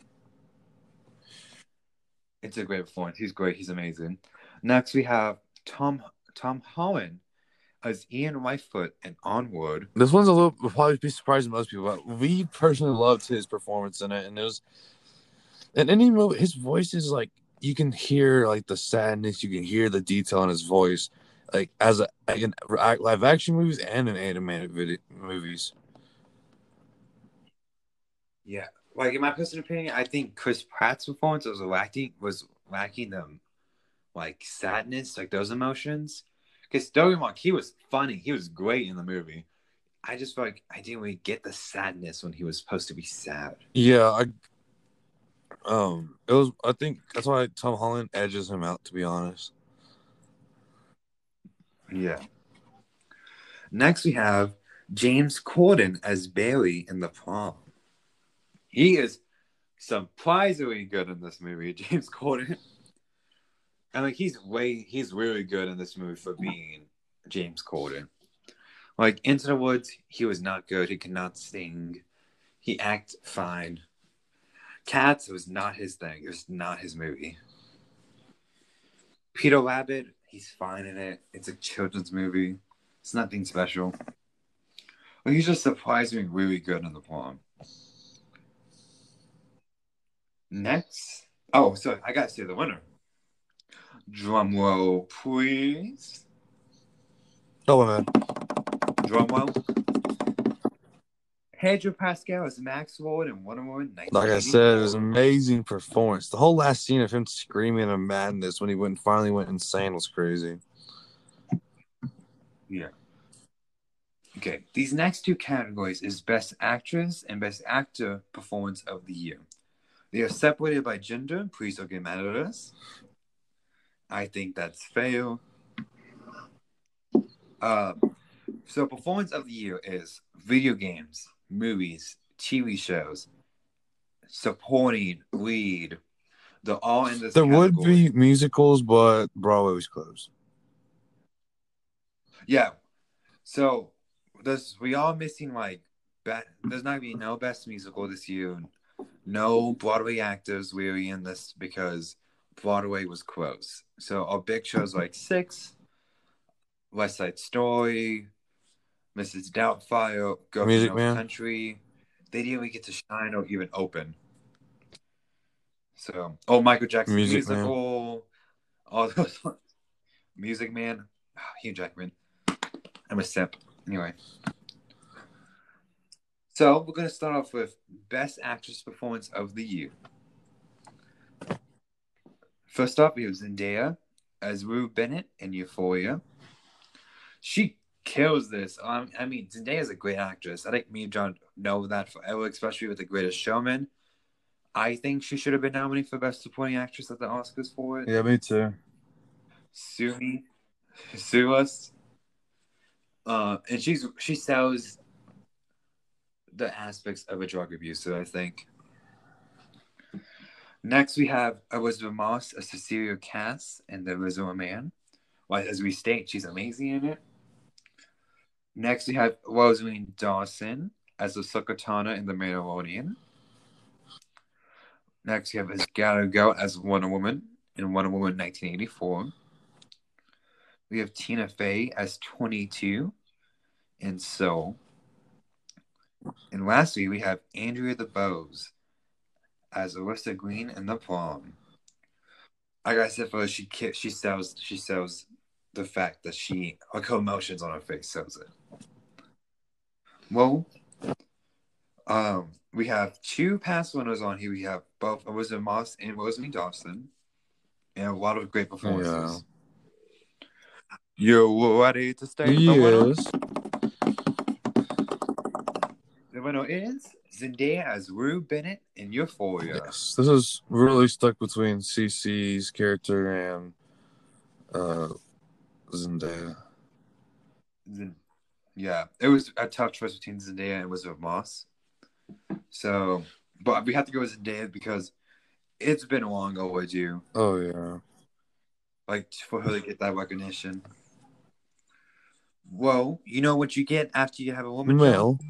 It's a great performance. He's great. He's amazing. Next, we have Tom Tom Holland as Ian Lightfoot in Onward. This one's a little will probably be surprising to most people, but we personally loved his performance in it, and it was in any movie. His voice is like you can hear like the sadness, you can hear the detail in his voice, like as a like in live action movies and in animated video movies. Yeah, like in my personal opinion, I think Chris Pratt's performance was lacking was lacking them, like sadness, like those emotions. Because don't get me wrong, he was funny, he was great in the movie. I just felt like I didn't really get the sadness when he was supposed to be sad. Yeah, I um, it was. I think that's why Tom Holland edges him out. To be honest. Yeah. Next, we have James Corden as Bailey in The Prom. He is surprisingly good in this movie, James Corden. And like he's way, he's really good in this movie for being James Corden. Like Into the Woods, he was not good. He could not sing. He acted fine. Cats was not his thing. It was not his movie. Peter Rabbit, he's fine in it. It's a children's movie. It's nothing special. But he's just surprisingly really good in The Prom. Next. Oh, so I gotta say the winner. Drum roll, please. Oh man. Drum roll. Pedro Pascal as Max Ward in Wonder Woman nineteen eighty-four. Like I said, it was an amazing performance. The whole last scene of him screaming in madness when he went finally went insane was crazy. Yeah. Okay, these next two categories is Best Actress and Best Actor Performance of the Year. They are separated by gender. Please don't get mad at us. I think that's fair. Uh, so Performance of the Year is video games, movies, T V shows, supporting, lead. They're all in this There category. would be musicals, but Broadway was closed. Yeah. So there's we are missing like be, there's not gonna be no best musical this year. No Broadway actors really in this because Broadway was closed. So our big shows like Six, West Side Story, Missus Doubtfire, Go Music for Man. No Country, they didn't even get to shine or even open. So oh Michael Jackson Music musical, all those Music Man, oh, Hugh Jackman. I'm a simp. Anyway. So we're going to start off with Best Actress Performance of the Year. First up, we have Zendaya as Rue Bennett in Euphoria. She kills this. Um, I mean, Zendaya is a great actress. I think me and John know that forever, especially with The Greatest Showman. I think she should have been nominated for Best Supporting Actress at the Oscars for it. Yeah, me too. Sue me. Sue us. Uh, and she's she sells the aspects of a drug abuser, I think. Next, we have Elizabeth Moss as Cecilia Cass in The Invisible Man. Well, as we state, she's amazing in it. Next, we have Rosaline Dawson as Ahsoka Tano in The Mandalorian. Next, we have Gal Gadot as Wonder Woman in Wonder Woman nineteen eighty-four. We have Tina Fey as twenty-two in Soul. And lastly, we have Andrea DeBose as Alyssa Green in The Prom. Like I said, first, she she sells she sells the fact that she like her emotions on her face sells it. Well, um, we have two past winners on here. We have both Elizabeth Moss and Rosalie Dawson, and a lot of great performances. Yeah. You ready to state the winner? Yes. The winner is Zendaya as Rue Bennett in Euphoria. Yes. This is really stuck between Cece's character and uh, Zendaya. Z- yeah, it was a tough choice between Zendaya and Elizabeth Moss. So, but we have to go with Zendaya because it's been long overdue. Oh, yeah. Like, for her to get that recognition. Well, you know what you get after you have a woman? Male.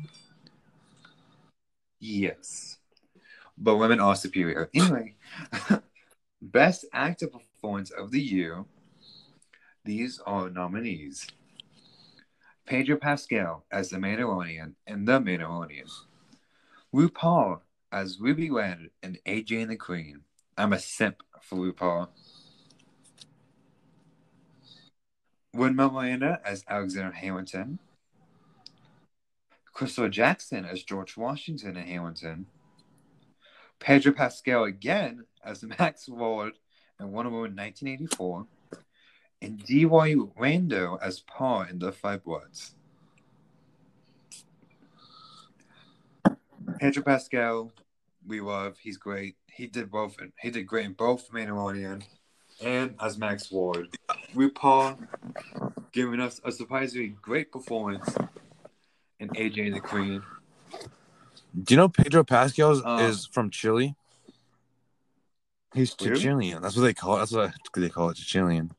Yes. But women are superior. Anyway, Best Actor Performance of the Year. These are nominees. Pedro Pascal as the Mandalorian in The Mandalorian. RuPaul as Ruby Land in A J and the Queen. I'm a simp for RuPaul. Lin-Manuel Miranda as Alexander Hamilton. Crystal Jackson as George Washington in Hamilton. Pedro Pascal again as Max Ward in Wonder Woman nineteen eighty-four. And D Y Rando as Paul in The Five Bloods. Pedro Pascal, we love. He's great. He did both. He did great in both Mandalorian and as Max Ward. RuPaul giving us a surprisingly great performance in A J and the Queen. Do you know Pedro Pascal is, Um, is from Chile? He's Really? Chilean. That's what they call it. That's what they call it, Chilean.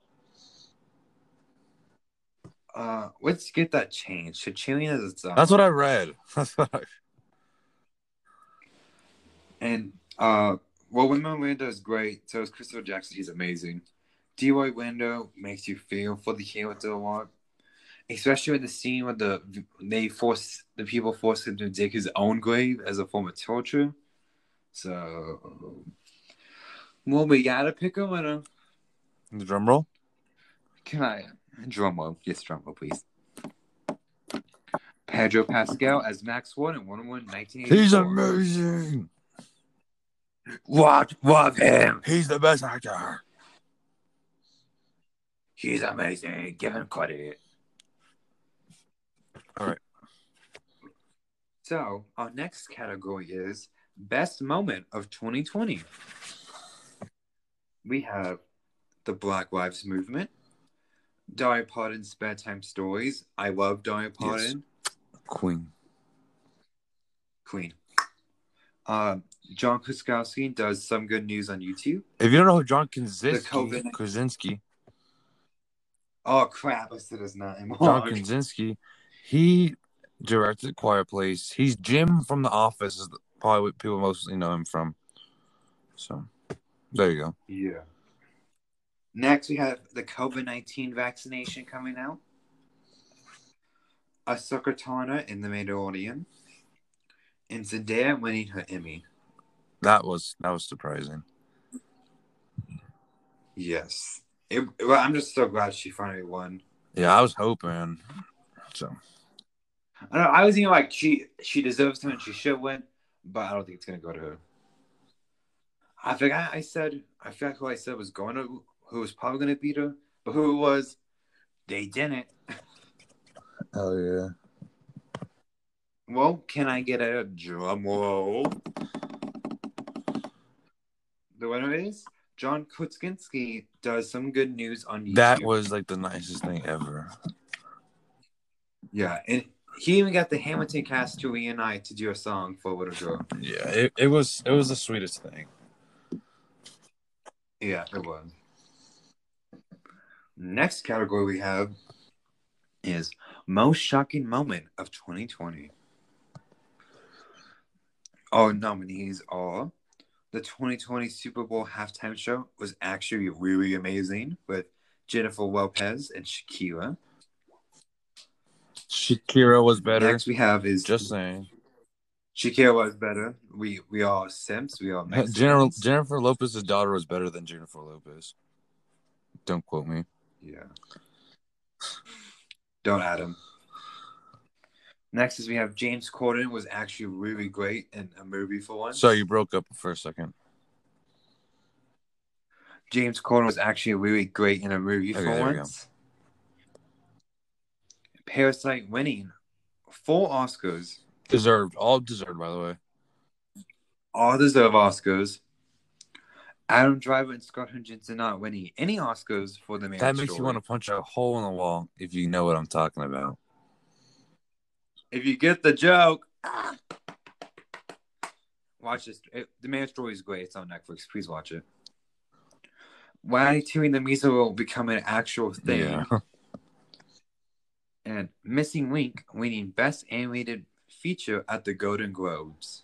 Uh, let's get that changed. Chilean is its own. That's what I read. That's what I... And uh, well, Lin-Manuel Miranda is great. So is Crystal Jackson. He's amazing. D Y Rando makes you feel for the character a lot, especially in the scene where the they force the people force him to dig his own grave as a form of torture. So, well, we gotta pick a winner. The drum roll? Can I drum roll? Yes, drum roll, please. Pedro Pascal as Maxwell in Wonder Woman nineteen eighty-four. He's amazing. Watch, love him. He's the best actor. He's amazing. Give him credit. All right. So, our next category is Best Moment of twenty twenty. We have the Black Lives Movement, Dolly Parton's Bedtime Stories. I love Dolly Parton. Yes. Queen. Queen. Uh, John Krasinski does Some Good News on YouTube. If you don't know who John Krasinski, COVID- Krasinski, Oh, crap. I said his name. John Krasinski, he directed Quiet Place. He's Jim from The Office, is probably what people mostly know him from. So, there you go. Yeah. Next, we have the COVID nineteen vaccination coming out. Ahsoka Tano in The Mandalorian. And Zendaya winning her Emmy. That was that was surprising. Yes. It, well, I'm just so glad she finally won. Yeah, I was hoping. So, I don't know, I was thinking like she she deserves to and she should win, but I don't think it's gonna go to her. I forgot I said I forgot who I said was going to who was probably gonna beat her, but who it was, they didn't. oh yeah. Well, can I get a drum roll? The winner is John Krasinski does Some Good News on YouTube. That was like the nicest thing ever. Yeah, and he even got the Hamilton cast to reunite to do a song for Little Girl. Yeah, it, it was it was the sweetest thing. Yeah, it was. Next category we have is Most Shocking Moment of twenty twenty. Our nominees are the twenty twenty Super Bowl halftime show was actually really amazing with Jennifer Lopez and Shakira. Shakira was better. Next we have is Just saying. Shakira was better. We we are Simps. We are Mexicans. General, Jennifer Lopez's daughter was better than Jennifer Lopez. Don't quote me. Yeah. Don't add him. Next is we have James Corden was actually really great in a movie for once. Sorry, you broke up for a second. James Corden was actually really great in a movie Okay, for there we once. Parasite winning four Oscars. Deserved. All deserved, by the way. All deserve Oscars. Adam Driver and Scott Hutchinson not winning any Oscars for the main That makes story. you want to punch a hole in the wall if you know what I'm talking about. If you get the joke, ah. Watch this. It, the main story is great. It's on Netflix. Please watch it. Ratatouille and the Misa will become an actual thing. Yeah. And Missing Link winning Best Animated Feature at the Golden Globes.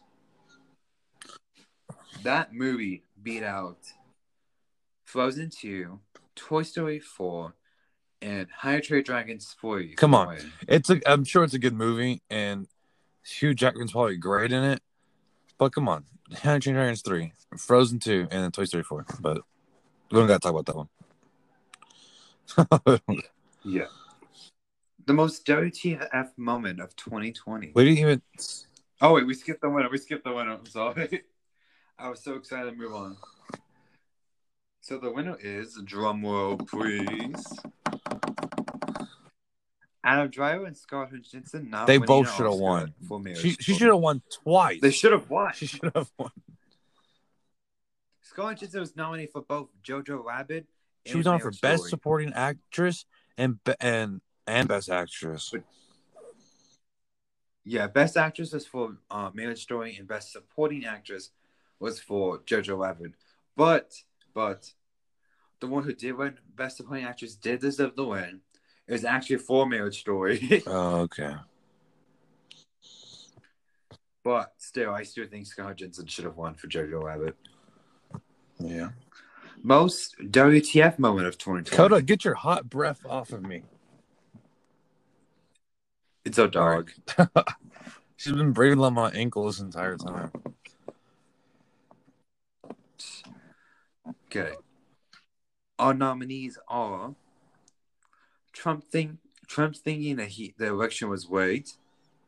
That movie beat out Frozen two, Toy Story four, and How to Train Your Dragon three. Come on. It's a, I'm sure it's a good movie, and Hugh Jackman's probably great in it. But come on. How to Train Your Dragon three, Frozen two, and then Toy Story four. But we don't got to talk about that one. Yeah. The most W T F moment of twenty twenty. We didn't even... Oh, wait. We skipped the winner. We skipped the winner. I'm sorry. I was so excited to move on. So the winner is, drum roll, please. Adam Driver and Scott Hutchinson not They winning both an should have Oscar won. for Marriage She, she Story. should have won twice. They should have won. She should have won. Scott Hutchinson was nominated for both Jojo Rabbit. She and was on for Marriage Best Story. Supporting Actress and be- and and Best Actress. But- Yeah, Best Actress was for uh, Marriage Story, and Best Supporting Actress was for Jojo Rabbit. But, but, the one who did win Best Supporting Actress did deserve the win. It was actually for Marriage Story. Oh, okay. But still, I still think Scott Hutchinson should have won for Jojo Rabbit. Yeah. Most W T F moment of twenty twenty. Coda, get your hot breath off of me. It's a dog. She's been breathing on my ankle this entire time. Okay. Our nominees are Trump think Trump's thinking that he the election was rigged,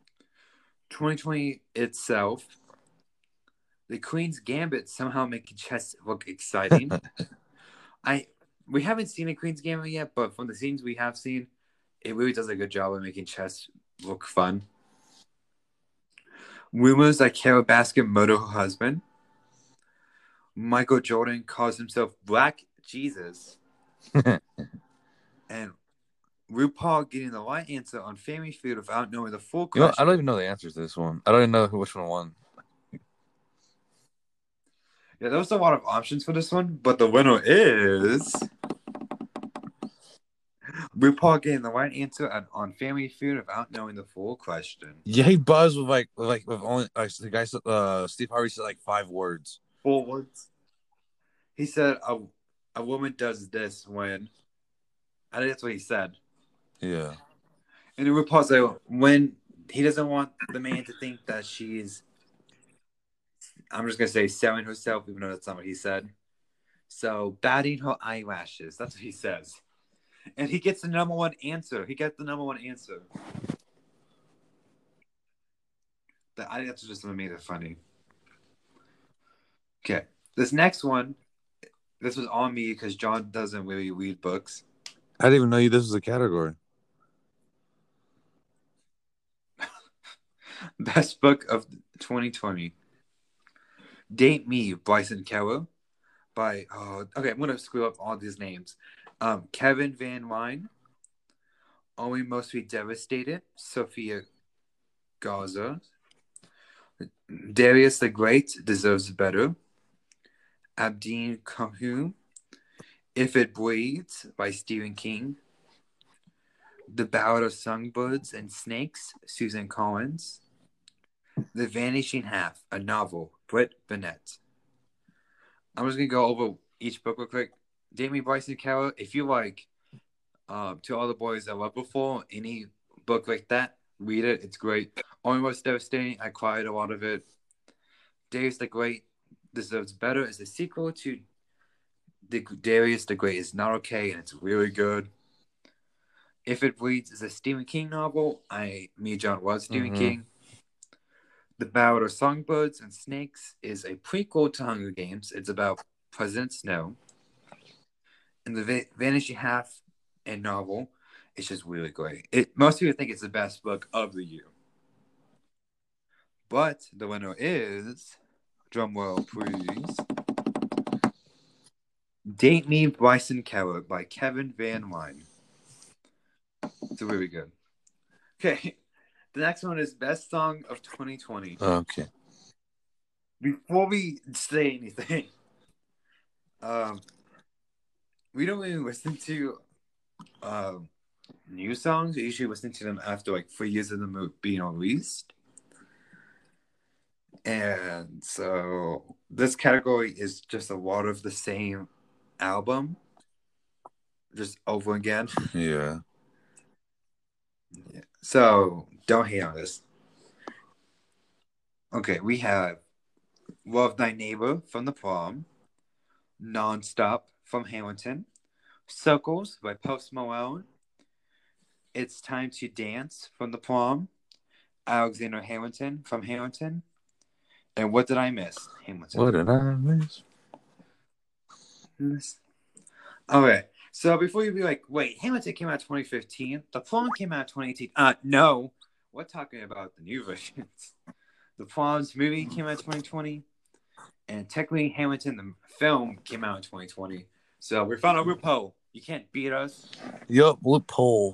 twenty twenty itself, the Queen's Gambit somehow making chess look exciting. I we haven't seen a Queen's Gambit yet, but from the scenes we have seen, it really does a good job of making chess look fun. Rumors that Carole Baskin murdered her husband. Michael Jordan calls himself Black Jesus. And RuPaul getting the right answer on Family Feud without knowing the full You know, question. I don't even know the answer to this one. I don't even know which one won. Yeah, there was a lot of options for this one, but the winner is RuPaul getting the right answer on, on Family Feud without knowing the full question. Yeah, he buzzed with like like with only like the guy said, uh Steve Harvey said like five words. Four words. He said a a woman does this when. I think that's what he said. Yeah. And then RuPaul said when he doesn't want the man to think that she's. I'm just gonna say selling herself, even though that's not what he said. So batting her eyelashes. That's what he says. And he gets the number one answer. He gets the number one answer. That I think that's just what made it funny. Okay. This next one, this was on me because John doesn't really read books. I didn't even know you this was a category. Best book of twenty twenty. Date Me, Bryson Keller. By, oh, okay, I'm going to screw up all these names. Um, Kevin Van Ryn. Only Mostly Devastated, Sophia Garza. Darius the Great, Deserves Better. Abdeen Kahun. If It Bleeds, by Stephen King. The Ballad of Songbirds and Snakes, Susan Collins. The Vanishing Half, a novel, Britt Bennett. I'm just going to go over each book real quick. Date Me, Bryson Keller. If you like um, To All the Boys I Loved Before, any book like that, read it. It's great. Only Most Devastating, I cried a lot of it. Darius the Great Deserves Better is a sequel to the Darius the Great Is Not Okay, and it's really good. If It Bleeds is a Stephen King novel. I, me and John was Stephen Mhm. King. The Ballad of Songbirds and Snakes is a prequel to Hunger Games. It's about President Snow. And the Va- Vanishing Half, a novel, it's just really great. It most people think it's the best book of the year. But the winner is, drumroll please, Date Me, Bryson Keller by Kevin Van Ryn. It's really good. Okay, the next one is Best Song of twenty twenty. Okay. Before we say anything, um, we don't really listen to uh, new songs. We usually listen to them after like three years of them being released. And so this category is just a lot of the same album, just over again. Yeah. Yeah. So don't hate on this. Okay, we have Love Thy Neighbor from The Prom, Nonstop from Hamilton, Circles by Post Malone, It's Time to Dance from The Prom, Alexander Hamilton from Hamilton, and What Did I Miss? Hamilton. What did I miss? Miss. Okay, so before you be like, wait, Hamilton came out twenty fifteen, The Prom came out twenty eighteen. Uh, no, we're talking about the new versions. The Prom's movie came out twenty twenty, and technically Hamilton, the film, came out in twenty twenty. So we found a RuPaul. You can't beat us. Yup, loophole.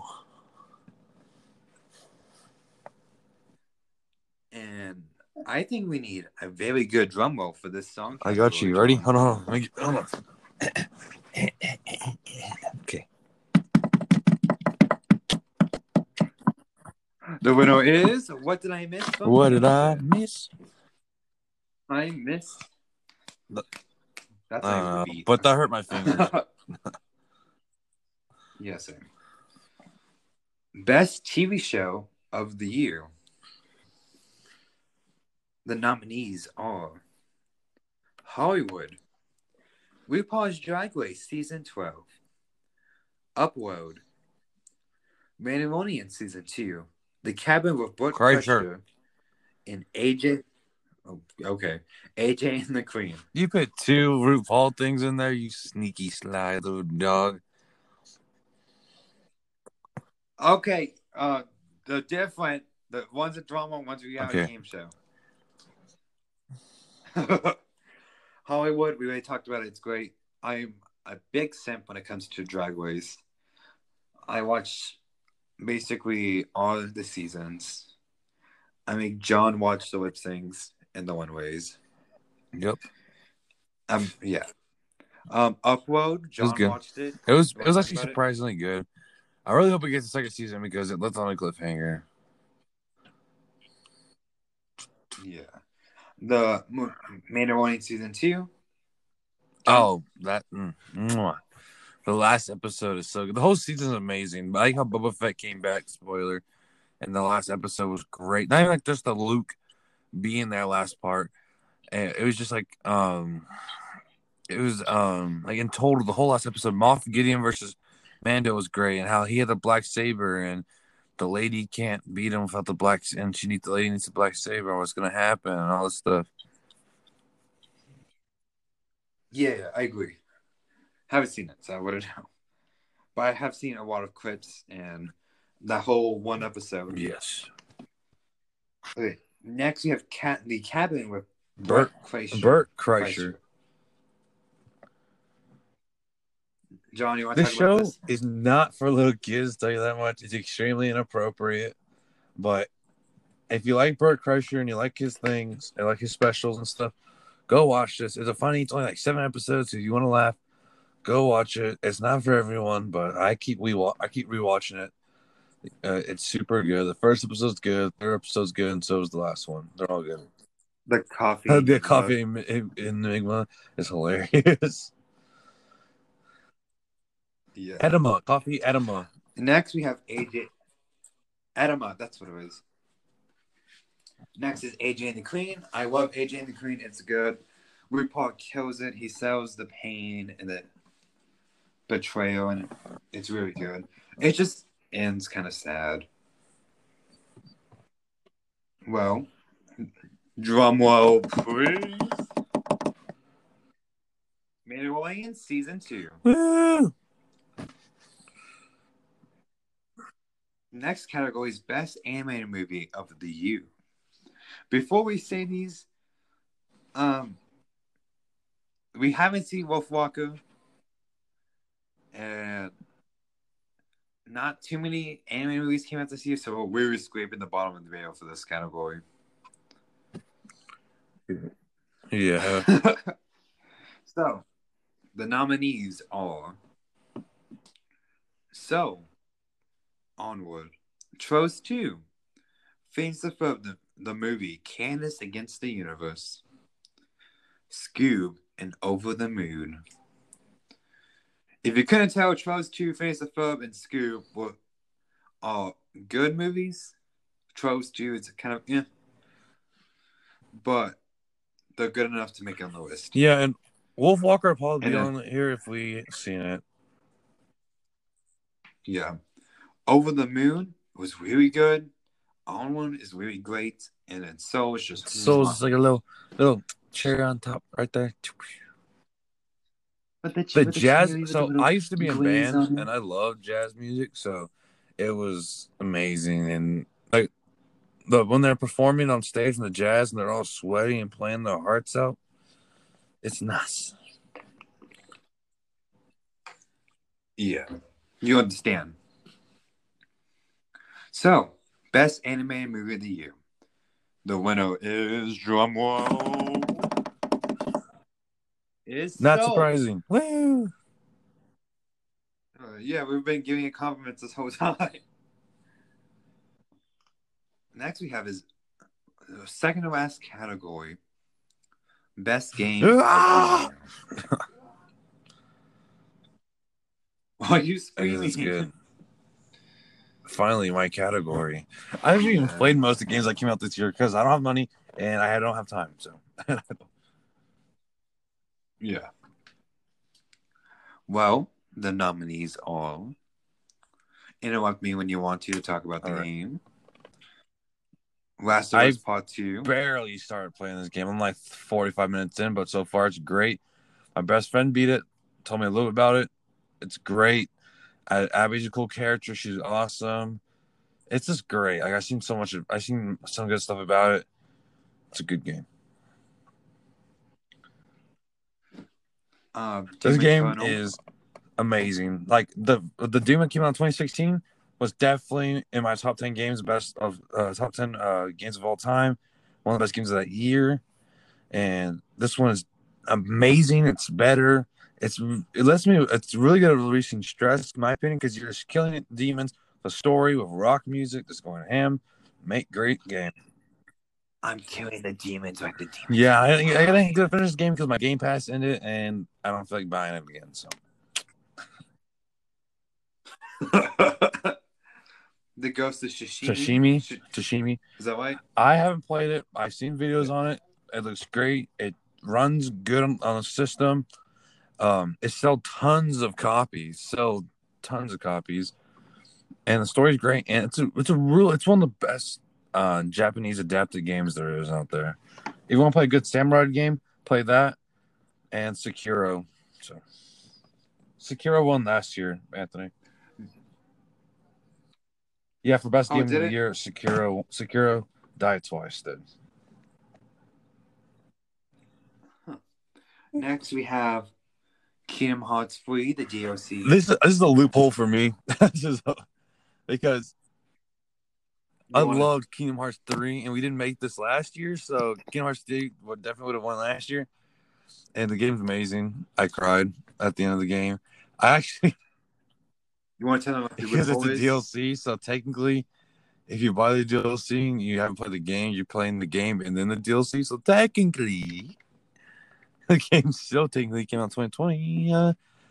And I think we need a very good drum roll for this song. I got you. Ready? John. Hold on, hold on. Let me get- hold on. Okay. The winner is What Did I Miss? From What did I Hamilton. miss? I missed. That's I a don't know, beat. but that hurt my fingers. Yes, sir. Best T V show of the year. The nominees are Hollywood, RuPaul's Drag Race Season twelve, Upload, Mandalorian Season two, The Cabin with Brooke Kreischer. Kreischer, And A J. Oh, okay. A J and the Queen. You put two RuPaul things in there, you sneaky sly little dog. Okay. Uh, the different. The one's a drama, one's a reality Okay. game show. Hollywood, we already talked about it. It's great. I'm a big simp when it comes to Drag Race. I watch basically all of the seasons. I make John watch the lip syncs and the one ways. Yep. Um, yeah. Um, Upload, It was John good. watched it. It was You it wanna was talk actually about it? surprisingly good. I really hope it gets a second season because it left on a cliffhanger. Yeah. The Mo- Mandalorian season two. John? Oh, that mm, mwah. The last episode is so good. The whole season is amazing. But I like how Boba Fett came back. Spoiler, and the last episode was great. Not even like just the Luke being that last part. And it was just like um, it was um like in total the whole last episode. Moff Gideon versus Mando was great, and how he had the black saber and the lady can't beat him without the black, and she needs the lady needs the black saber. And what's gonna happen and all this stuff. Yeah, yeah, I agree. Haven't seen it, so I wouldn't know. But I have seen a lot of clips and that whole one episode. Yes, Okay. Next, we have Cat the Cabin with Bert Bert Kreischer. Bert Kreischer. John, you want to This talk about show this? is not for little kids, tell you that much. It's extremely inappropriate. But if you like Bert Kreischer and you like his things and like his specials and stuff, go watch this. It's a funny, it's only like seven episodes. So if you want to laugh, go watch it. It's not for everyone, but I keep we I keep rewatching it. Uh, it's super good. The first episode's good, third episode's good, and so is the last one. They're all good. The coffee. The Enigma. coffee in, in, in Enigma is hilarious. Yeah. Edema, coffee edema. Next, we have A J. Edema, that's what it was. Next is A J and the Queen. I love A J and the Queen. It's good. RuPaul kills it. He sells the pain and the betrayal, and it's really good. It just ends kind of sad. Well, drum roll, please. Mandalorian season two. Woo! Next category is Best Animated Movie of the Year. Before we say these, um, we haven't seen Wolf Walker, and not too many anime movies came out this year, so we were scraping the bottom of the barrel for this category. Yeah. So, the nominees are So, Onward, Trolls two, Face of the, the movie Candace Against the Universe, Scoob, and Over the Moon. If you couldn't tell, Trolls two, Face of Fub, and Scoob were all good movies. Trolls two is kind of yeah, but they're good enough to make it on the list. Yeah, and Wolf Walker will probably be And, uh, on here if we seen it. Yeah. Over the Moon was really good. Onward is really great. And then Soul is just So it's like a little little cherry on top right there. But the, The but the jazz. cherry with So the little I used to be in glaze band, on it. and I love jazz music. So it was amazing, and like the when they're performing on stage in the jazz, and they're all sweaty and playing their hearts out, it's nice. Yeah. You understand. So, best animated movie of the year. The winner is drumroll. Is Not Soul. surprising. Woo! Uh, yeah, we've been giving it compliments this whole time. Next, we have is the second to last category. Best game. Ah! Of the year. Why are you screaming? It's good. Finally, my category. I haven't even Yeah. played most of the games that came out this year because I don't have money and I don't have time. So, Yeah. Well, the nominees are. Interrupt me when you want to to talk about the All right. game. Last of I Us Part Two. barely started playing this game. I'm like forty-five minutes in, but so far it's great. My best friend beat it, told me a little bit about it. It's great. I, Abby's a cool character. She's awesome. It's just great. Like I've seen so much. I've seen some good stuff about it. It's a good game. Um, This Doom game Eternal. is amazing. Like the the Doom that came out in twenty sixteen was definitely in my top ten games, best of uh, top ten uh, games of all time. One of the best games of that year. And this one is amazing. It's better. It's it lets me. It's really good at releasing stress, in my opinion, because you're just killing demons. The story with rock music that's going ham. Make great game. I'm killing the demons like the demons. Yeah, I think I think I'm gonna finish this game because my Game Pass ended and I don't feel like buying it again. So The Ghost of Tsushima. Tsushima, Sh- Tsushima. Is that right? I haven't played it. I've seen videos on it. It looks great. It runs good on, on the system. Um, it sells tons of copies. Sell tons of copies, and the story's great. And it's a it's a real it's one of the best uh, Japanese adapted games there is out there. If you want to play a good samurai game, play that and Sekiro. So Sekiro won last year, Anthony. Yeah, for best Oh, game of did the it? year, Sekiro Sekiro died twice. Did. Next, we have Kingdom Hearts three, the D L C. This is, this is a loophole for me. This is a, because I You wanna- loved Kingdom Hearts three, and we didn't make this last year, so Kingdom Hearts three would definitely would have won last year. And the game's amazing. I cried at the end of the game. I actually You want to tell them what the because it's loophole a is? D L C, so technically, if you buy the D L C and you haven't played the game, you're playing the game and then the D L C. So technically, the game still technically came out in twenty twenty. Uh,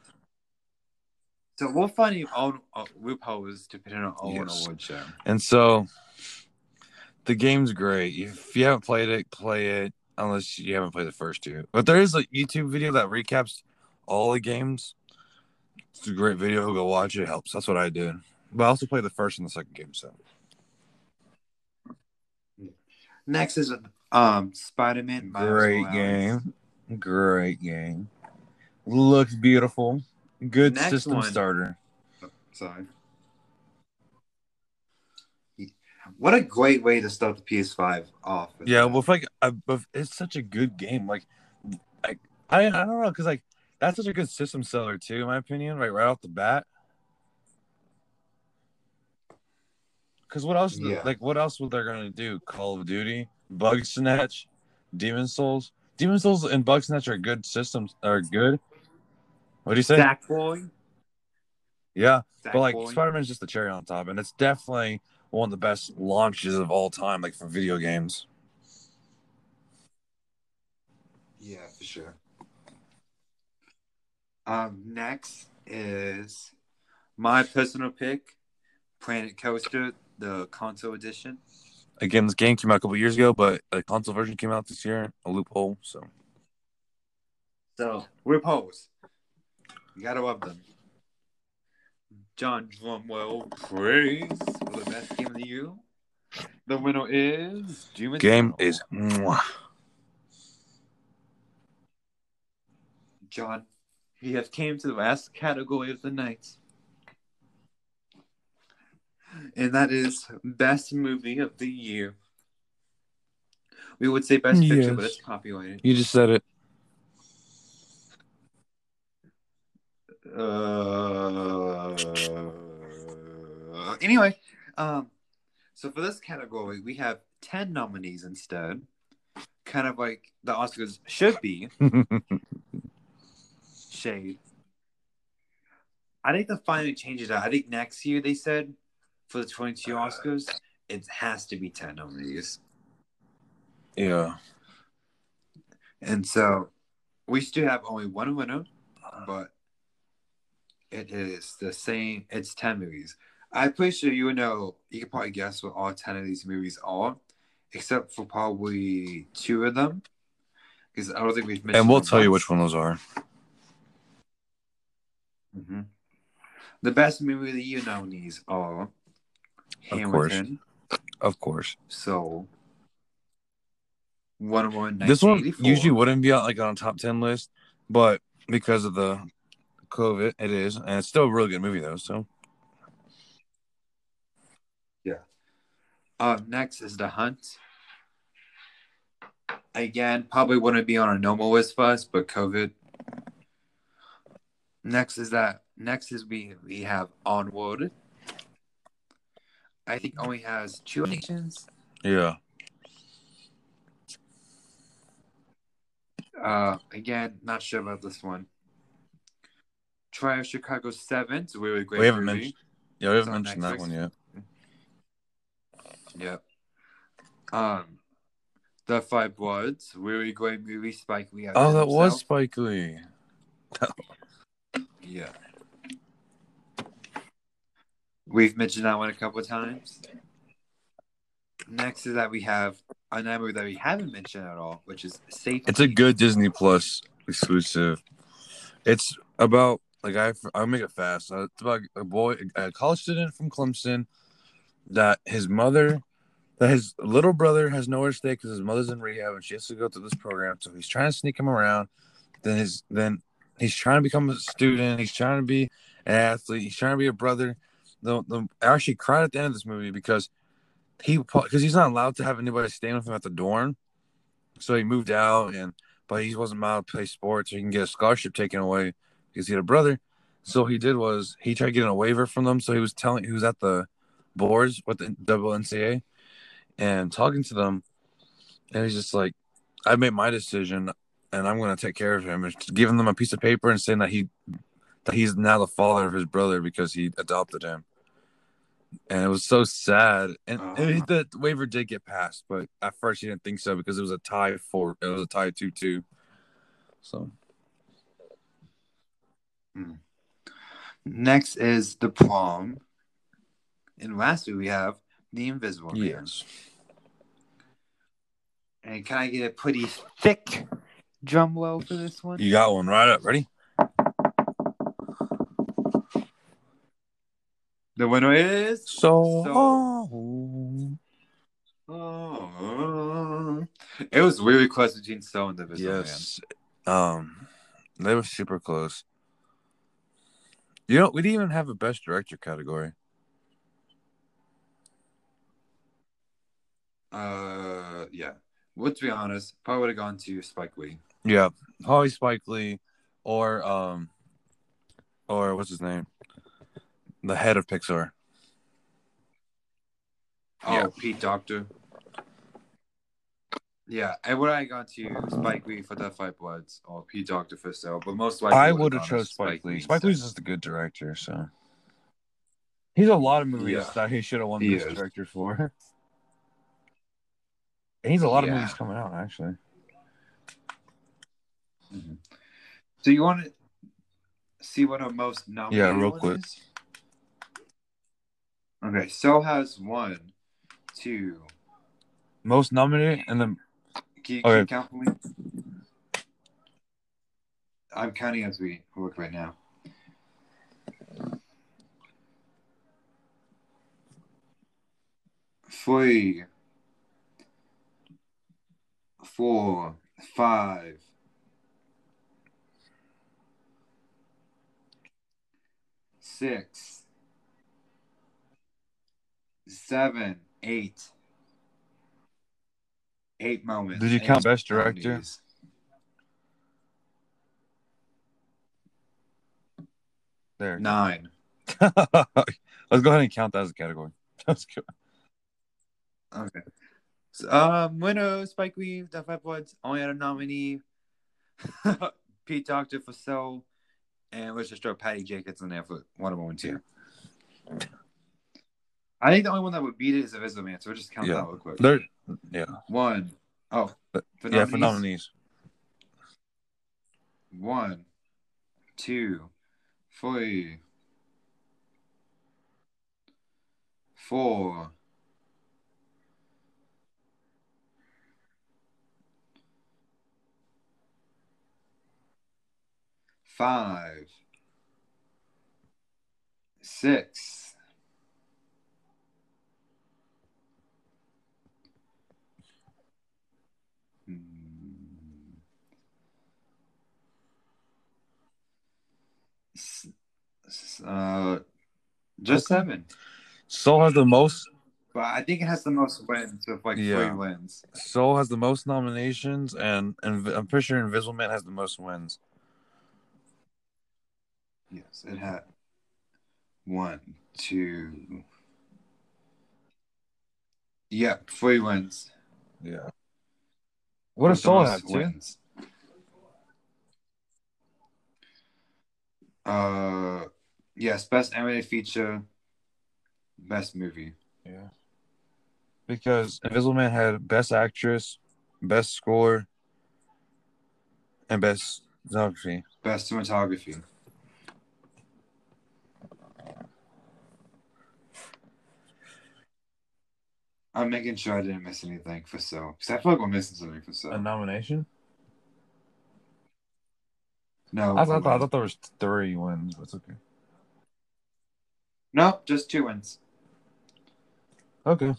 So we'll find your own uh, loopholes to put in our own Yes. award show. And so the game's great. If you haven't played it, play it, unless you haven't played the first two. But there is a YouTube video that recaps all the games. It's a great video. Go watch it. It helps. That's what I did. But I also played the first and the second game. So Next is um Spider-Man. Miles great Morales. game. Great game. Looks beautiful. Good Next system one. starter. Sorry. What a great way to start the P S five off. with Yeah, that. well, if like I, but it's such a good game. Like, like I, I don't know, because like that's such a good system seller too, in my opinion. Right, right off the bat. Because what else? Yeah. Like, what else were they gonna do? Call of Duty, Bug Snatch, Demon Souls. Demon Souls and Bug Snatch are good systems. Are good. What do you say? Sackboy. Yeah, but like Sackboy. Spider-Man's just the cherry on top, and it's definitely one of the best launches of all time, like for video games. Yeah, for sure. Um, next is my personal pick, Planet Coaster, the console edition. Again, this game came out a couple years ago, but a console version came out this year. A loophole. So So, loopholes. You gotta love them. John Drumwell praise for the best game of the year. The winner is Doom game Eternal. is mwah. John. We have came to the last category of the night. And that is best movie of the year. We would say best picture, Yes. but it's copyrighted. You just said it. Uh, anyway, um, so for this category, we have ten nominees instead. Kind of like the Oscars should be. Shade. I think they'll finally change it out. I think next year, they said, for the twenty-two Oscars, it has to be ten nominees. Yeah. And so, we still have only one winner, but it is the same. It's ten movies. I'm pretty sure you know, you can probably guess what all ten of these movies are, except for probably two of them. Because I don't think we've mentioned And we'll them tell you once. which one those are. Mm-hmm. The best movie of the year nominees are Of course. Hamilton, Of course. So, Wonder Woman This one nineteen eighty-four. usually wouldn't be on like on a top ten list, but because of the COVID, it is, and it's still a really good movie though. So Yeah. Uh, next is The Hunt. Again, probably wouldn't be on our normal list for us, but COVID. Next is that. Next is we we have Onward. I think only has two nations. yeah, Uh, again, not sure about this one. Try of Chicago Seven. It's a really great we haven't movie. mentioned. Yeah, we It's haven't on mentioned that Netflix. one yet. Yep. Um, The Five Bloods. Really great movie. Spike Lee. Oh, outdid that was himself. Spike Lee. Yeah. We've mentioned that one a couple of times. Next is that we have another movie that we haven't mentioned at all, which is Safety. It's a good Disney Plus exclusive. It's about like I I'll make it fast. Uh, It's about a boy, a college student from Clemson, that his mother, that his little brother has nowhere to stay because his mother's in rehab and she has to go through this program. So he's trying to sneak him around. Then his then he's trying to become a student. He's trying to be an athlete. He's trying to be a brother. The, the I actually cried at the end of this movie because he because he's not allowed to have anybody staying with him at the dorm. So he moved out, and but he wasn't allowed to play sports, so he can get a scholarship taken away because he had a brother. So he did was he tried getting a waiver from them. So he was telling he was at the boards with the double N C A A and talking to them, and he's just like, I made my decision, and I'm going to take care of him. And just giving them a piece of paper and saying that he that he's now the father of his brother because he adopted him. And it was so sad. And Uh-huh. and the waiver did get passed, but at first he didn't think so because it was a tie for it was a tie two two. So Next is The Prom. And lastly, we have The Invisible Man. yes, And can I get a pretty thick drum roll for this one? you got one right up. Ready? The winner is So, Soul. Oh. It was really close between Soul and The Invisible yes, um, they were super close. You know, we didn't even have a best director category. Man. Uh, yeah. Well, to be honest, probably would have gone to Spike Lee. Yeah, probably Spike Lee, or um, or what's his name, the head of Pixar. Oh, Yeah. Pete Docter. Yeah, and would I gone to Spike Lee for The Five Bloods or Pete Docter for Soul, but most likely I would've would have gone chose to Spike Lee. instead. Spike Lee's just a good director, so he's a lot of movies Yeah. that he should have won He Best is. Director for. And he's a lot Yeah. of movies coming out, actually. Mhm. So you want to see what our most nominated Yeah, real one quick. is? Okay, Soul has one, two. Most nominated, and then Can you Okay. keep count for me? I'm counting as we work right now. Three, four, five, six, seven, eight. Eight moments. Did you Eight count Best Director? nominees. there. Nine. Let's go ahead and count that as a category. That's good. Okay. So, um, winner Spike Lee, The Five Bloods, only had a nominee. Pete Docter for Soul, and let's just throw Patty Jenkins in there for Wonder Woman two. I think the only one that would beat it is Invisible Man, so we'll just count Yeah. that real quick. There, yeah, One. Oh, But- for yeah, for nominees? nominees. One, two, three, four, five, six, Uh, just Okay. seven. Soul has the most. But I think it has the most wins with like Yeah. three wins. Soul has the most nominations, and, and I'm pretty sure Invisible Man has the most wins. Yes, it had one, two. Yeah, three wins. Yeah. What With does the Soul most have, too? wins. Uh, yes, best animated feature, best movie. Yeah. Because Invisible Man had best actress, best score, and best cinematography. Best cinematography. I'm making sure I didn't miss anything for Soul. Because I feel like we're missing something for Soul. A nomination? No. I thought, I a thought, I win. thought there was three wins, but it's okay. No, just two wins. Okay.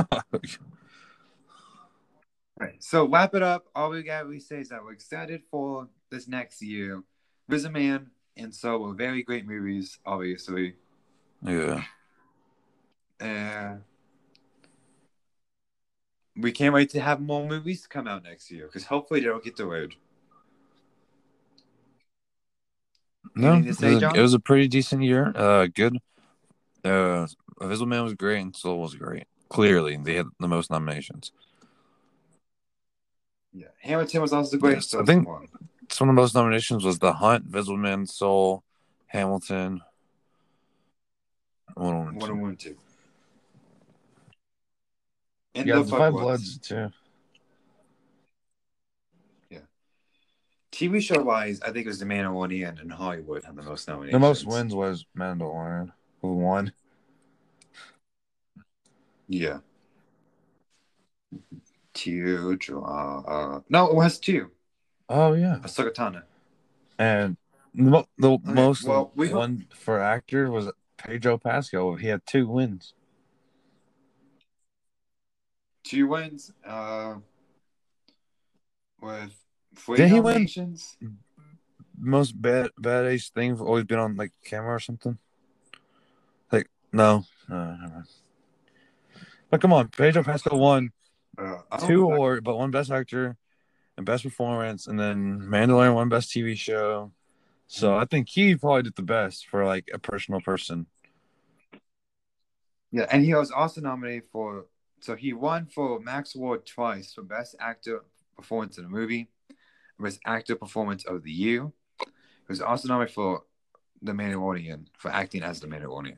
Right. So wrap it up. All we got we say is that we're excited for this next year. RZA Man and Soul were very great movies, obviously. Yeah. And we can't wait to have more movies come out next year because hopefully they don't get delayed. No, Anything to it say, was, a, John? it was a pretty decent year. Uh, good. Uh, Invisible Man was great, and Soul was great. Clearly, they had the most nominations. Yeah, Hamilton was also great. Yes, So I was think one. some of the most nominations was The Hunt, Invisible Man, Soul, Hamilton. One, one, One two. and one, two. And Yeah, The the Five Five Bloods. Bloods too. T V show wise, I think it was The Mandalorian and Hollywood had the most nominations. The most wins was Mandalorian, who won. Yeah. Two draw. Uh, no, it was two. Oh yeah, Ahsoka Tano. and the, mo- the Okay, most well, we hope- one for actor was Pedro Pascal. He had two wins. Two wins. Uh, with three Did he win? nominations. Most bad bad ace thing for always been on like camera or something. Like no, no, never mind. But come on, Pedro Pascal won Uh, I don't two know if I- award, but one best actor and best performance, and then Mandalorian won best T V show. So I think he probably did the best for like a personal person. Yeah, and he was also nominated for. So he won for Max Award twice for Best Actor Performance in a Movie, Best Actor Performance of the Year. He was also nominated for The Mandalorian for acting as the Mandalorian.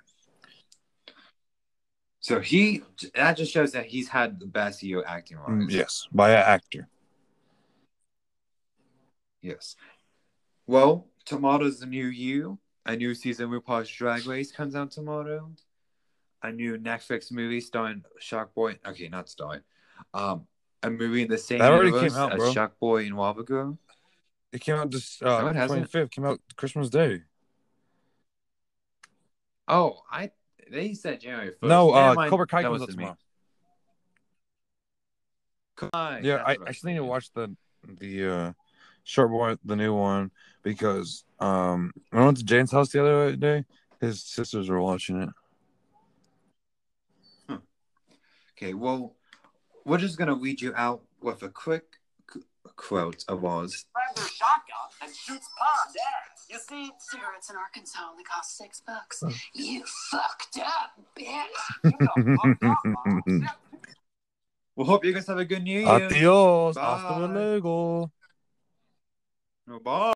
So he that just shows that he's had the best year acting wise. Mm, yes, by an actor. Yes. Well, tomorrow's the new year. A new season of RuPaul's Drag Race comes out tomorrow. A new Netflix movie starring Sharkboy. Okay, not starring. Um, a movie in the same That already universe came out, as bro. Sharkboy and Lava Girl. It came out this No, uh, it hasn't. twenty-fifth. Came out Christmas Day. Oh, I they said January first. No, Never uh, mind. Cobra Kai That comes was out to me. tomorrow. Kai, Yeah, that's I, what I was still need to thinking. watch the the uh, short boy, the new one, because um, when I went to Jane's house the other day, his sisters were watching it. Okay, well, we're just gonna read you out with a quick qu- quote of ours. Grab their shotgun and shoots Pond ass. You see, Cigarettes in Arkansas only cost six bucks. You fucked up, bitch. you got fucked up, Mom. We hope you guys have a good New Year. Adios, Bye. hasta luego. Bye.